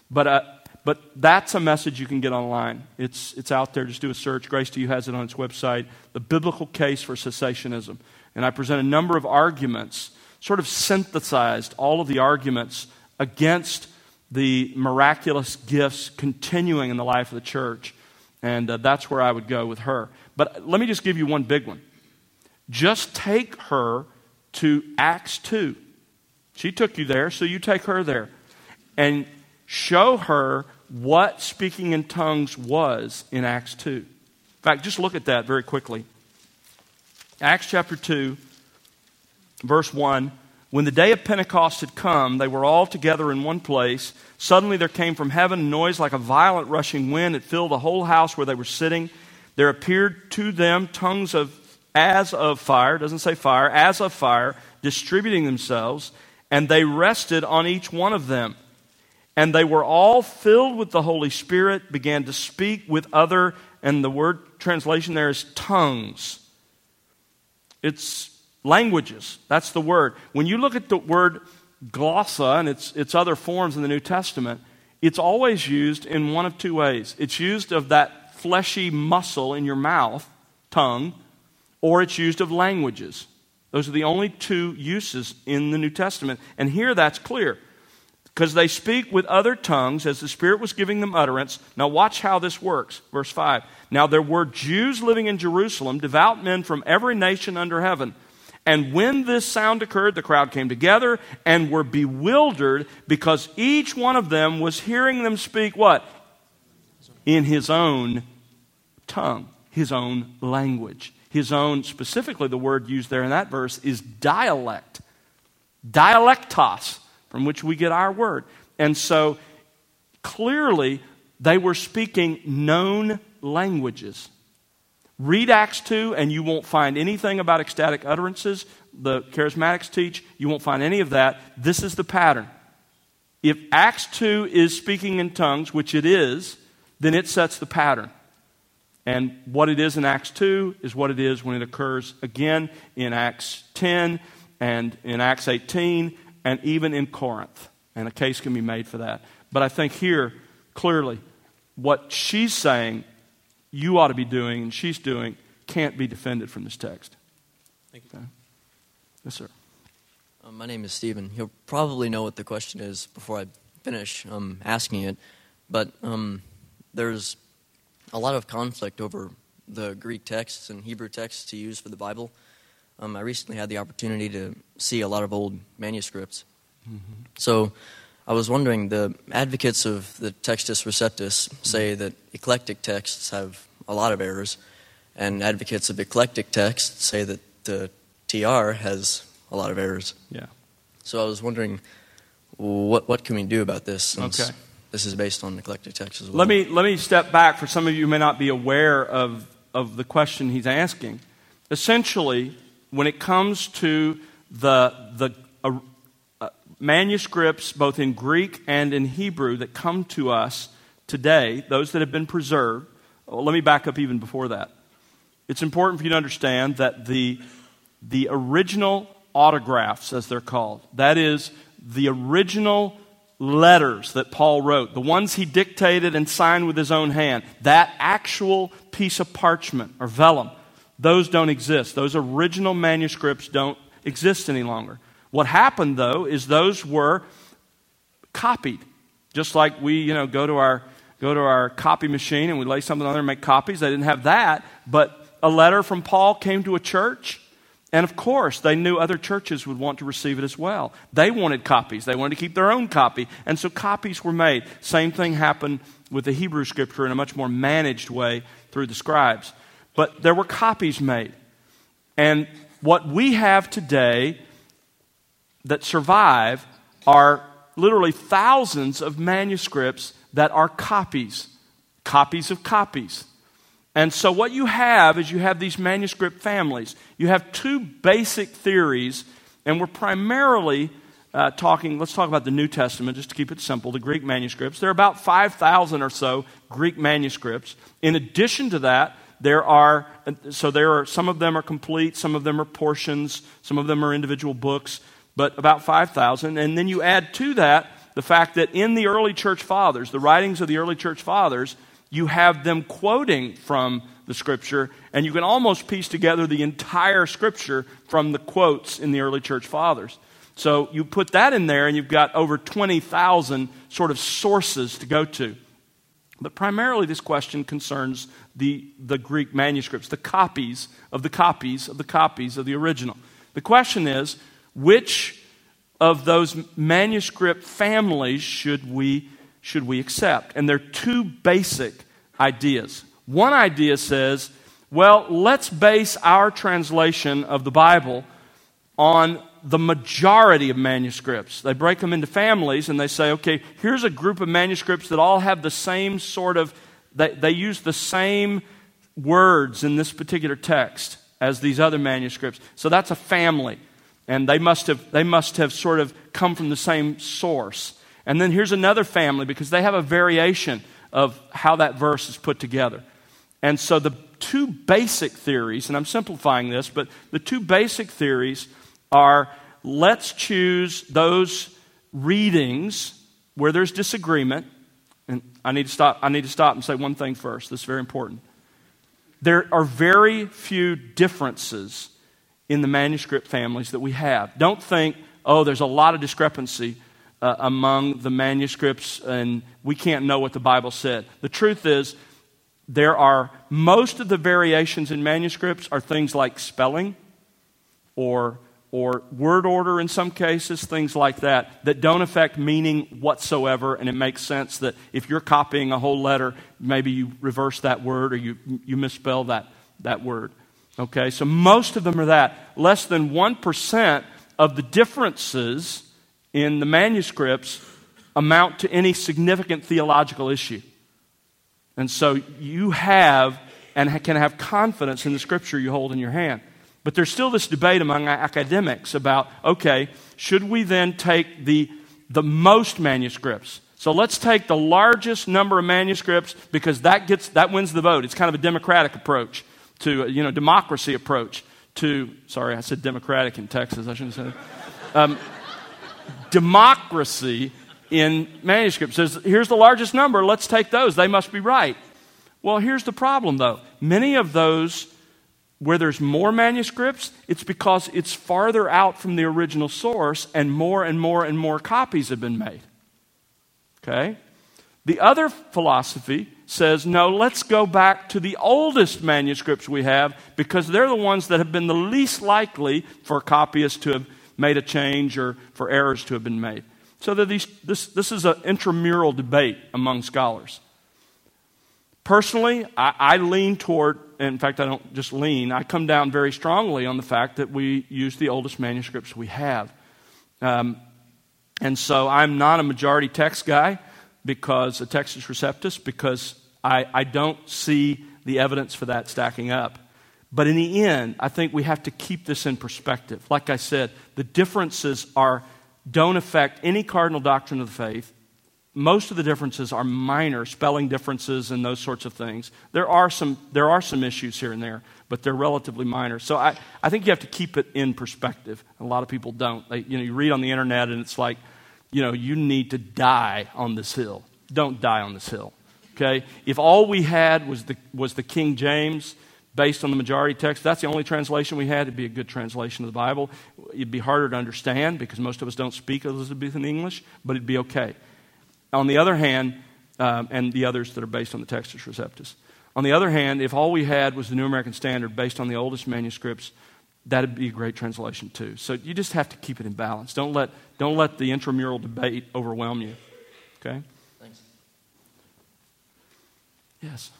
But that's a message you can get online. It's out there. Just do a search. Grace to You has it on its website. The Biblical Case for Cessationism. And I present a number of arguments, sort of synthesized all of the arguments against the miraculous gifts continuing in the life of the church. And that's where I would go with her. But let me just give you one big one. Just take her to Acts 2. She took you there, so you take her there. And show her what speaking in tongues was in Acts 2. In fact, just look at that very quickly. Acts chapter 2, verse 1. When the day of Pentecost had come, they were all together in one place. Suddenly there came from heaven a noise like a violent rushing wind. It filled the whole house where they were sitting. There appeared to them tongues as of fire, doesn't say fire, as of fire, distributing themselves, and they rested on each one of them. And they were all filled with the Holy Spirit, began to speak with and the word translation there is tongues. It's languages. That's the word. When you look at the word glossa and its other forms in the New Testament, it's always used in one of two ways. It's used of that fleshy muscle in your mouth, tongue, or it's used of languages. Those are the only two uses in the New Testament. And here that's clear. Because they speak with other tongues as the Spirit was giving them utterance. Now watch how this works. Verse 5. Now there were Jews living in Jerusalem, devout men from every nation under heaven. And when this sound occurred, the crowd came together and were bewildered because each one of them was hearing them speak what? In his own tongue, his own language. His own, specifically the word used there in that verse is dialect. Dialectos, from which we get our word. And so, clearly, they were speaking known languages. Read Acts 2, and you won't find anything about ecstatic utterances. The charismatics teach. You won't find any of that. This is the pattern. If Acts 2 is speaking in tongues, which it is, then it sets the pattern. And what it is in Acts 2 is what it is when it occurs again in Acts 10 and in Acts 18 and even in Corinth. And a case can be made for that. But I think here, clearly, what she's saying you ought to be doing and she's doing can't be defended from this text. Thank you. Okay. Yes, sir. My name is Stephen. You'll probably know what the question is before I finish asking it. But there's a lot of conflict over the Greek texts and Hebrew texts to use for the Bible. I recently had the opportunity to see a lot of old manuscripts. Mm-hmm. So I was wondering, the advocates of the Textus Receptus say that eclectic texts have a lot of errors, and advocates of eclectic texts say that the TR has a lot of errors. Yeah. So I was wondering, what can we do about this, since okay. This is based on eclectic texts as well? Let me step back. For some of you who may not be aware of the question he's asking. Essentially, when it comes to the manuscripts, both in Greek and in Hebrew, that come to us today, those that have been preserved, well, let me back up even before that. It's important for you to understand that the original autographs, as they're called, that is, the original letters that Paul wrote, the ones he dictated and signed with his own hand, that actual piece of parchment or vellum, those don't exist. Those original manuscripts don't exist any longer. What happened, though, is those were copied. Just like we, go to our copy machine and we lay something on there and make copies. They didn't have that, but a letter from Paul came to a church, and of course, they knew other churches would want to receive it as well. They wanted copies. They wanted to keep their own copy, and so copies were made. Same thing happened with the Hebrew Scripture in a much more managed way through the scribes. But there were copies made. And what we have today that survive are literally thousands of manuscripts that are copies of copies. And so what you have is you have these manuscript families. You have two basic theories, and we're primarily let's talk about the New Testament just to keep it simple, the Greek manuscripts. There are about 5,000 or so Greek manuscripts. In addition to that, there are some of them are complete, some of them are portions, some of them are individual books, but about 5,000. And then you add to that the fact that in the early church fathers, the writings of the early church fathers, you have them quoting from the Scripture, and you can almost piece together the entire Scripture from the quotes in the early church fathers. So you put that in there, and you've got over 20,000 sort of sources to go to. But primarily this question concerns the Greek manuscripts, the copies of the copies of the copies of the original. The question is, which of those manuscript families should we accept? And there are two basic ideas. One idea says, well, let's base our translation of the Bible on the majority of manuscripts. They break them into families and they say, okay, here's a group of manuscripts that all have the same sort of, they use the same words in this particular text as these other manuscripts. So that's a family. And they must have sort of come from the same source. And then here's another family because they have a variation of how that verse is put together. And so the two basic theories, and I'm simplifying this, but the two basic theories are, let's choose those readings where there's disagreement. And I need to stop and say one thing first. This is very important. There are very few differences in the manuscript families that we have. Don't think, there's a lot of discrepancy among the manuscripts and we can't know what the Bible said. The truth is, most of the variations in manuscripts are things like spelling or word order in some cases, things like that don't affect meaning whatsoever, and it makes sense that if you're copying a whole letter, maybe you reverse that word or you misspell that word. Okay, so most of them are that. Less than 1% of the differences in the manuscripts amount to any significant theological issue. And so you have and can have confidence in the Scripture you hold in your hand. But there's still this debate among academics about, okay, should we then take the most manuscripts? So let's take the largest number of manuscripts because that wins the vote. It's kind of a democratic approach to, democracy approach to, sorry, I said democratic in Texas, I shouldn't have said it. Democracy in manuscripts says, here's the largest number, let's take those, they must be right. Well, here's the problem though. Many of those where there's more manuscripts, it's because it's farther out from the original source and more and more and more copies have been made. Okay? The other philosophy says, no, let's go back to the oldest manuscripts we have because they're the ones that have been the least likely for copyists to have made a change or for errors to have been made. So that this is an intramural debate among scholars. Personally, I lean toward, in fact, I don't just lean, I come down very strongly on the fact that we use the oldest manuscripts we have. And so I'm not a majority text guy, because a Textus Receptus, because I don't see the evidence for that stacking up. But in the end, I think we have to keep this in perspective. Like I said, the differences don't affect any cardinal doctrine of the faith. Most of the differences are minor, spelling differences and those sorts of things. There are some issues here and there, but they're relatively minor. So I think you have to keep it in perspective. A lot of people don't. You read on the internet and it's like, you need to die on this hill. Don't die on this hill. Okay? If all we had was the King James based on the majority text, that's the only translation we had, it'd be a good translation of the Bible. It'd be harder to understand because most of us don't speak Elizabethan English, but it'd be okay. On the other hand, and the others that are based on the Textus Receptus. On the other hand, if all we had was the New American Standard based on the oldest manuscripts, that'd be a great translation too. So you just have to keep it in balance. Don't let the intramural debate overwhelm you. Okay? Thanks. Yes.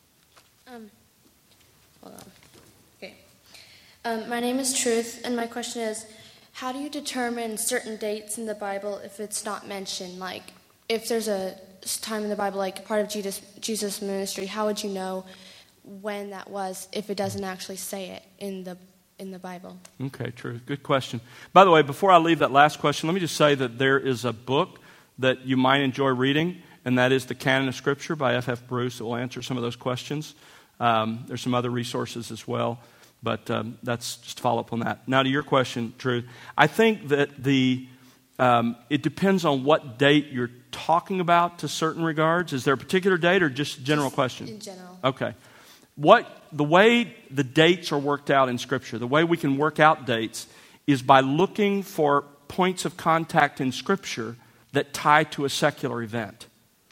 Hold on. Okay. My name is Truth, and my question is, how do you determine certain dates in the Bible if it's not mentioned? Like, if there's a time in the Bible, like part of Jesus' ministry, how would you know when that was if it doesn't actually say it in the Bible? Okay, Truth. Good question. By the way, before I leave that last question, let me just say that there is a book that you might enjoy reading, and that is The Canon of Scripture by F.F. Bruce. It will answer some of those questions. There's some other resources as well, but that's just to follow up on that. Now to your question, Truth. I think that it depends on what date you're talking about to certain regards. Is there a particular date or just general question? In general. Okay. The way the dates are worked out in Scripture, the way we can work out dates is by looking for points of contact in Scripture that tie to a secular event.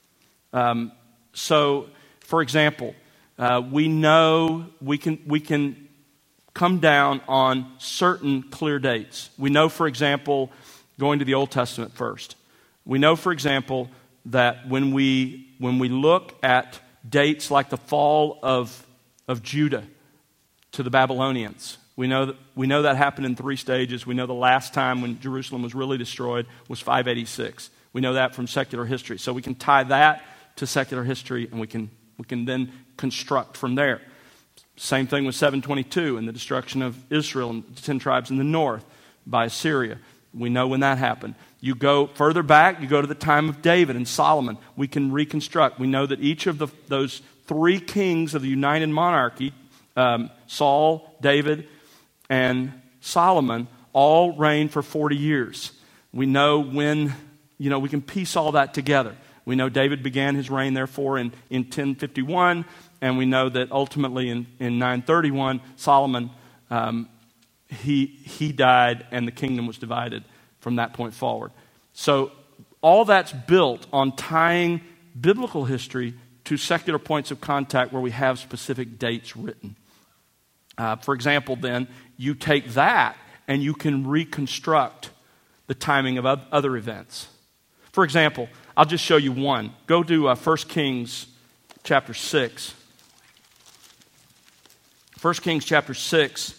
So, for example, we know we can come down on certain clear dates. We know, for example, going to the Old Testament first. We know, for example, that when we look at dates like the fall of Judah to the Babylonians, we know that happened in 3 stages. We know the last time when Jerusalem was really destroyed was 586. We know that from secular history. So we can tie that to secular history, and we can then construct from there. Same thing with 722 and the destruction of Israel and the 10 tribes in the north by Assyria. We know when that happened. You go further back, you go to the time of David and Solomon. We can reconstruct. We know that each of those 3 kings of the united monarchy Saul, David, and Solomon all reigned for 40 years. We know when, we can piece all that together. We know David began his reign, therefore, in 1051, and we know that ultimately in 931, Solomon, he died, and the kingdom was divided from that point forward. So all that's built on tying biblical history to secular points of contact where we have specific dates written. For example, then, you take that and you can reconstruct the timing of other events. For example, I'll just show you one. Go to 1 Kings chapter 6. 1 Kings chapter 6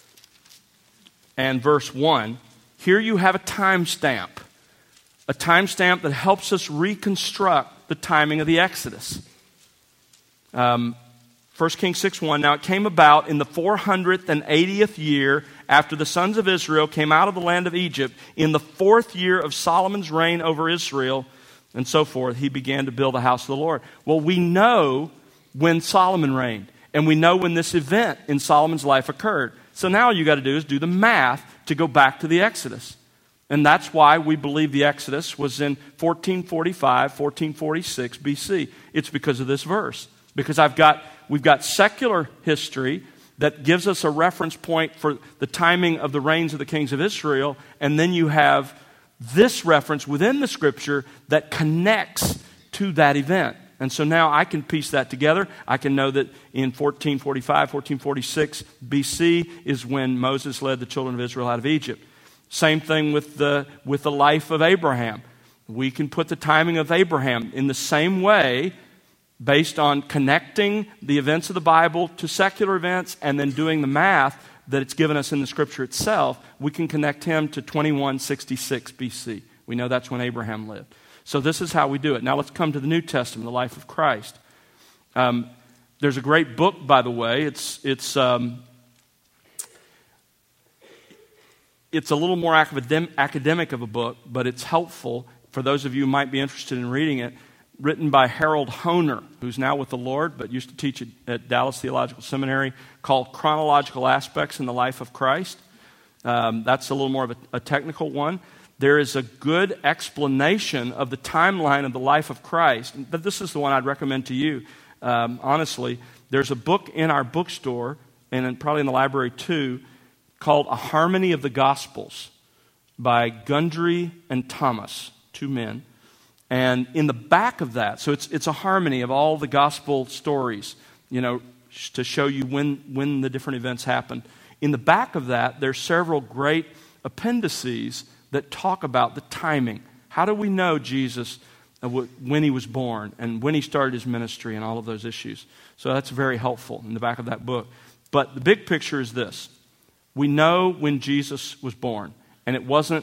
and verse 1. Here you have a timestamp that helps us reconstruct the timing of the Exodus. 1 Kings 6:1. Now it came about in the 480th year after the sons of Israel came out of the land of Egypt, in the 4th year of Solomon's reign over Israel, and so forth, he began to build the house of the Lord. Well, we know when Solomon reigned, and we know when this event in Solomon's life occurred. So now all you got to do is do the math to go back to the Exodus. And that's why we believe the Exodus was in 1445, 1446 BC. It's because of this verse. Because we've got secular history that gives us a reference point for the timing of the reigns of the kings of Israel, and then you have this reference within the Scripture that connects to that event. And so now I can piece that together. I can know that in 1445, 1446 BC is when Moses led the children of Israel out of Egypt. Same thing with the life of Abraham. We can put the timing of Abraham in the same way based on connecting the events of the Bible to secular events and then doing the math that it's given us in the Scripture itself. We can connect him to 2166 BC. We know that's when Abraham lived. So this is how we do it. Now let's come to the New Testament, the life of Christ. There's a great book, by the way. It's a little more academic of a book, but it's helpful for those of you who might be interested in reading it. Written by Harold Hoehner, who's now with the Lord, but used to teach at Dallas Theological Seminary, called Chronological Aspects in the Life of Christ. That's a little more of a technical one. There is a good explanation of the timeline of the life of Christ, but this is the one I'd recommend to you. Honestly, there's a book in our bookstore, and probably in the library too, called A Harmony of the Gospels by Gundry and Thomas, two men. And in the back of that, so it's a harmony of all the gospel stories, to show you when the different events happened. In the back of that, there's several great appendices that talk about the timing. How do we know Jesus, when he was born and when he started his ministry and all of those issues? So that's very helpful in the back of that book. But the big picture is this. We know when Jesus was born, and it wasn't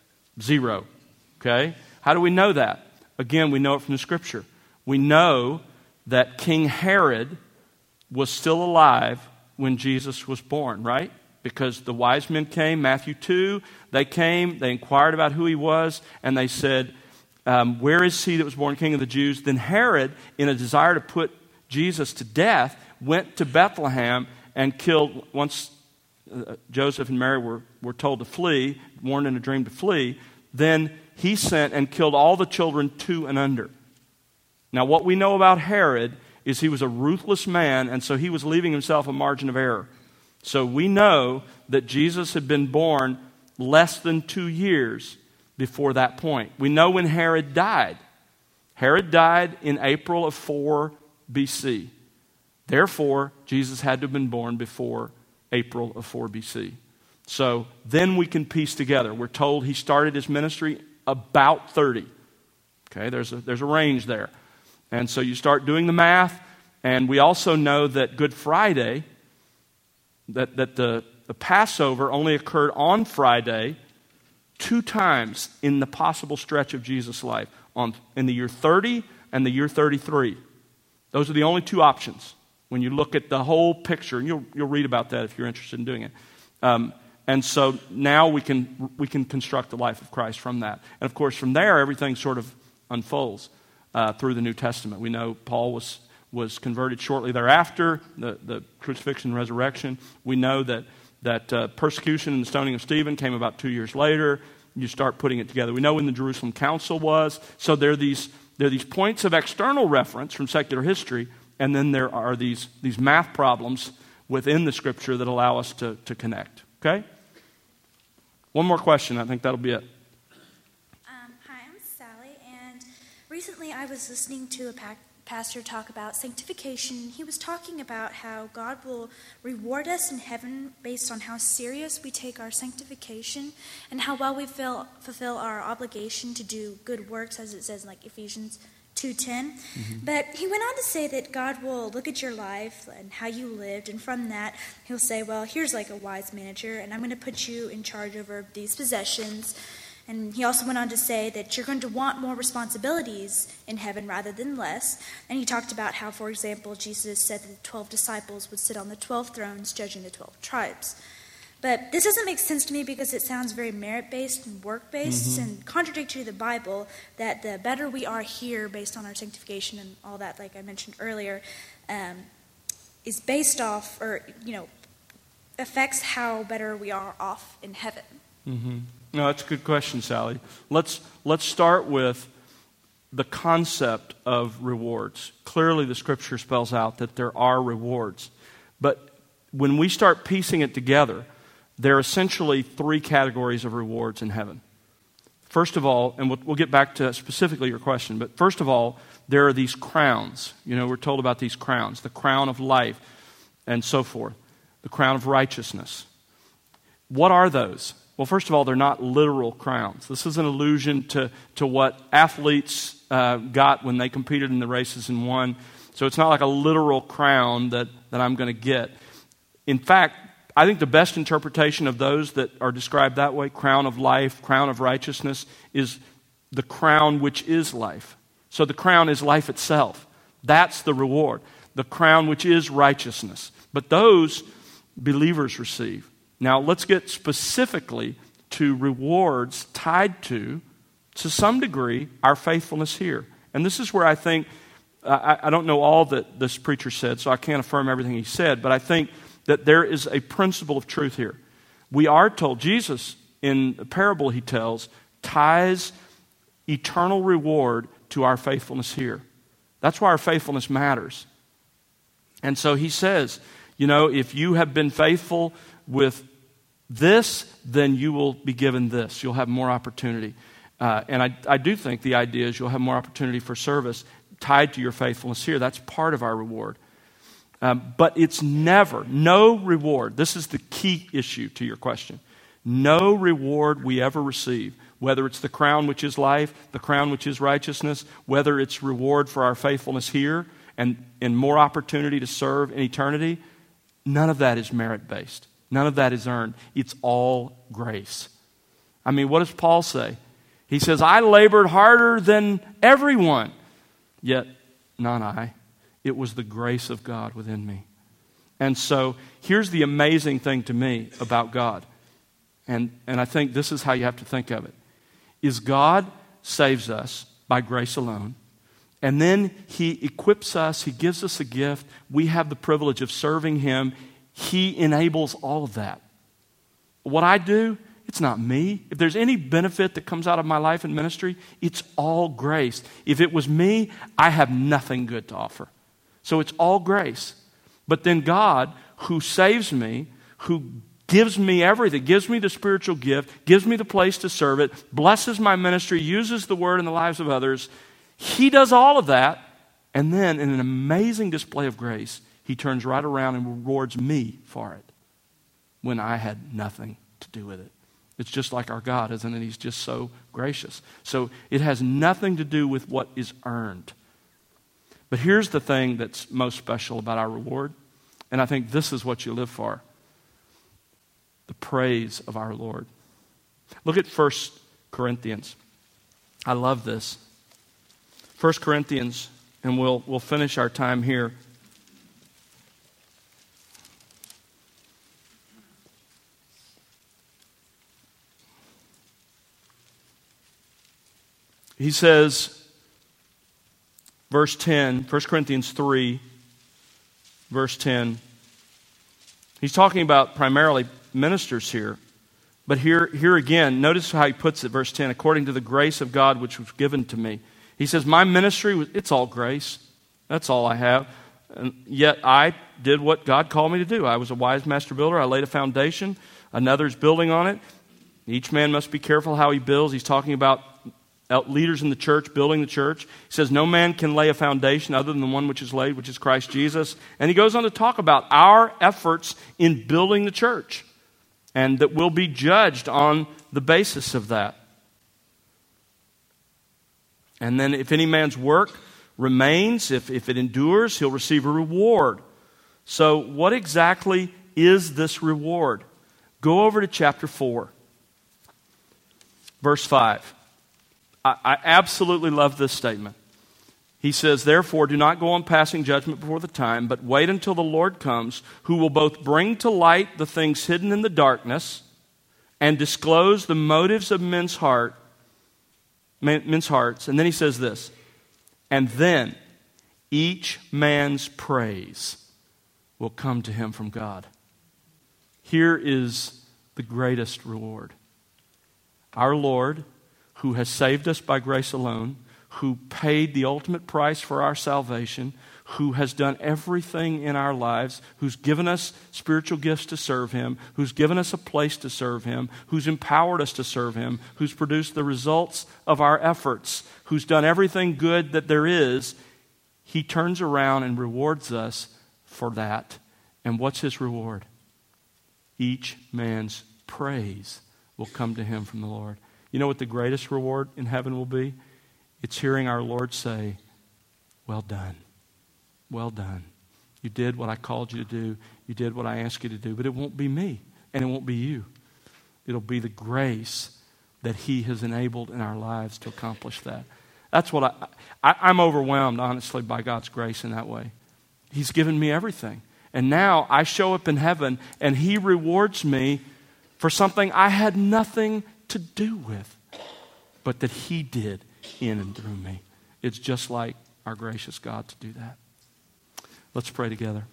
0, okay? How do we know that? Again, we know it from the Scripture. We know that King Herod was still alive when Jesus was born, right? Because the wise men came, Matthew 2, they came, they inquired about who he was, and they said, where is he that was born King of the Jews? Then Herod, in a desire to put Jesus to death, went to Bethlehem and killed, once Joseph and Mary were told to flee, warned in a dream to flee, then he sent and killed all the children 2 and under. Now, what we know about Herod is he was a ruthless man, and so he was leaving himself a margin of error. So we know that Jesus had been born less than 2 years before that point. We know when Herod died. Herod died in April of 4 BC. Therefore, Jesus had to have been born before April of 4 BC. So then we can piece together. We're told he started his ministry about 30. Okay, there's a range there. And so you start doing the math, and we also know that Good Friday, that the Passover only occurred on Friday 2 times in the possible stretch of Jesus' life, in the year 30 and the year 33. Those are the only 2 options when you look at the whole picture, and you'll read about that if you're interested in doing it. And so now we can construct the life of Christ from that. And of course, from there, everything sort of unfolds through the New Testament. We know Paul was was converted shortly thereafter, the crucifixion and resurrection. We know that persecution and the stoning of Stephen came about 2 years later. You start putting it together. We know when the Jerusalem Council was. So there are these points of external reference from secular history, and then there are these math problems within the Scripture that allow us to connect. Okay? One more question. I think that'll be it. Hi, I'm Sally, and recently I was listening to a pastor talk about sanctification. He was talking about how God will reward us in heaven based on how serious we take our sanctification and how well we fulfill our obligation to do good works, as it says in like Ephesians 2:10. But he went on to say that God will look at your life and how you lived, and from that he'll say, well, here's like a wise manager, and I'm going to put you in charge over these possessions. And he also went on to say that you're going to want more responsibilities in heaven rather than less. And he talked about how, for example, Jesus said that the 12 disciples would sit on the 12 thrones judging the 12 tribes. But this doesn't make sense to me because it sounds very merit-based and work-based and contradictory to the Bible, that the better we are here based on our sanctification and all that, like I mentioned earlier, is based off, or, affects how better we are off in heaven. No, that's a good question, Sally. Let's start with the concept of rewards. Clearly, the Scripture spells out that there are rewards. But when we start piecing it together, there are essentially three categories of rewards in heaven. First of all, and we'll get back to specifically your question, but first of all, there are these crowns. We're told about these crowns, the crown of life and so forth, the crown of righteousness. What are those? Well, first of all, they're not literal crowns. This is an allusion to what athletes got when they competed in the races and won. So it's not like a literal crown that I'm going to get. In fact, I think the best interpretation of those that are described that way, crown of life, crown of righteousness, is the crown which is life. So the crown is life itself. That's the reward. The crown which is righteousness. But those believers receive. Now, let's get specifically to rewards tied to some degree, our faithfulness here. And this is where I think, I don't know all that this preacher said, so I can't affirm everything he said, but I think that there is a principle of truth here. We are told, Jesus, in the parable he tells, ties eternal reward to our faithfulness here. That's why our faithfulness matters. And so he says, if you have been faithful with this, then you will be given this. You'll have more opportunity. And I do think the idea is you'll have more opportunity for service tied to your faithfulness here. That's part of our reward. But it's never, no reward. This is the key issue to your question. No reward we ever receive, whether it's the crown which is life, the crown which is righteousness, whether it's reward for our faithfulness here and more opportunity to serve in eternity, none of that is merit-based. None of that is earned. It's all grace. I mean, what does Paul say? He says, I labored harder than everyone, yet not I. It was the grace of God within me. And so here's the amazing thing to me about God. And I think this is how you have to think of it. Is God saves us by grace alone. And then He equips us. He gives us a gift. We have the privilege of serving Him. He enables all of that. What I do, it's not me. If there's any benefit that comes out of my life and ministry, it's all grace. If it was me, I have nothing good to offer. So it's all grace. But then God, who saves me, who gives me everything, gives me the spiritual gift, gives me the place to serve it, blesses my ministry, uses the word in the lives of others, He does all of that. And then in an amazing display of grace, He turns right around and rewards me for it when I had nothing to do with it. It's just like our God, isn't it? He's just so gracious. So it has nothing to do with what is earned. But here's the thing that's most special about our reward, and I think this is what you live for: the praise of our Lord. Look at 1 Corinthians. I love this. 1 Corinthians, and we'll finish our time here. He says, verse 10, 1 Corinthians 3, verse 10. He's talking about primarily ministers here. But here again, notice how he puts it, verse 10, according to the grace of God which was given to me. He says, my ministry, it's all grace. That's all I have. And yet I did what God called me to do. I was a wise master builder. I laid a foundation. Another's building on it. Each man must be careful how he builds. He's talking about leaders in the church, building the church. He says, no man can lay a foundation other than the one which is laid, which is Christ Jesus. And he goes on to talk about our efforts in building the church, and that we'll be judged on the basis of that. And then if any man's work remains, if it endures, he'll receive a reward. So what exactly is this reward? Go over to chapter 4, verse 5. I absolutely love this statement. He says, therefore, do not go on passing judgment before the time, but wait until the Lord comes, who will both bring to light the things hidden in the darkness and disclose the motives of men's hearts. And then he says this, and then each man's praise will come to him from God. Here is the greatest reward. Our Lord, who has saved us by grace alone, who paid the ultimate price for our salvation, who has done everything in our lives, who's given us spiritual gifts to serve Him, who's given us a place to serve Him, who's empowered us to serve Him, who's produced the results of our efforts, who's done everything good that there is, He turns around and rewards us for that. And what's His reward? Each man's praise will come to him from the Lord. You know what the greatest reward in heaven will be? It's hearing our Lord say, well done. Well done. You did what I called you to do. You did what I asked you to do. But it won't be me, and it won't be you. It'll be the grace that He has enabled in our lives to accomplish that. That's what I'm overwhelmed, honestly, by God's grace in that way. He's given me everything. And now I show up in heaven, and He rewards me for something I had nothing to do with, but that He did in and through me. It's just like our gracious God to do that. Let's pray together.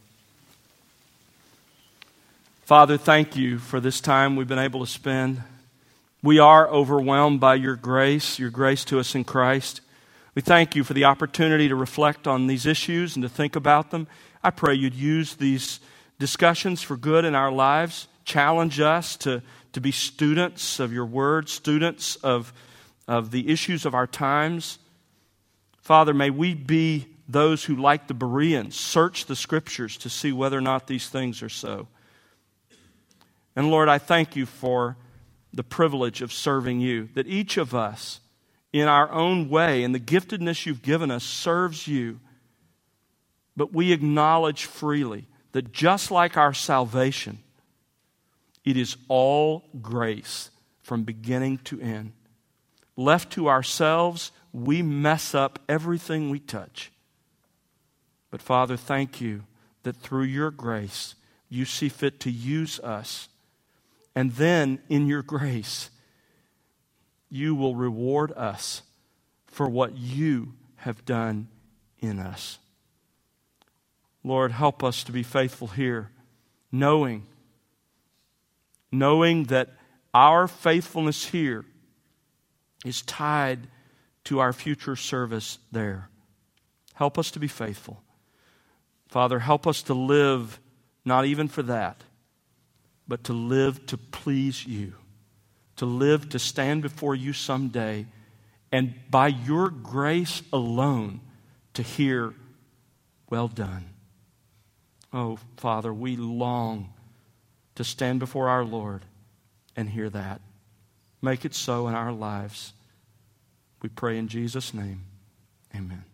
Father, thank You for this time we've been able to spend. We are overwhelmed by Your grace to us in Christ. We thank You for the opportunity to reflect on these issues and to think about them. I pray You'd use these discussions for good in our lives. Challenge us to be students of Your Word, students of the issues of our times. Father, may we be those who, like the Bereans, search the Scriptures to see whether or not these things are so. And Lord, I thank You for the privilege of serving You, that each of us, in our own way, and the giftedness You've given us, serves You. But we acknowledge freely that just like our salvation, it is all grace from beginning to end. Left to ourselves, we mess up everything we touch. But Father, thank You that through Your grace, You see fit to use us. And then in Your grace, You will reward us for what You have done in us. Lord, help us to be faithful here, knowing that our faithfulness here is tied to our future service there. Help us to be faithful. Father, help us to live not even for that, but to live to please You, to live to stand before You someday, and by Your grace alone to hear, well done. Oh, Father, we long to stand before our Lord and hear that. Make it so in our lives. We pray in Jesus' name. Amen.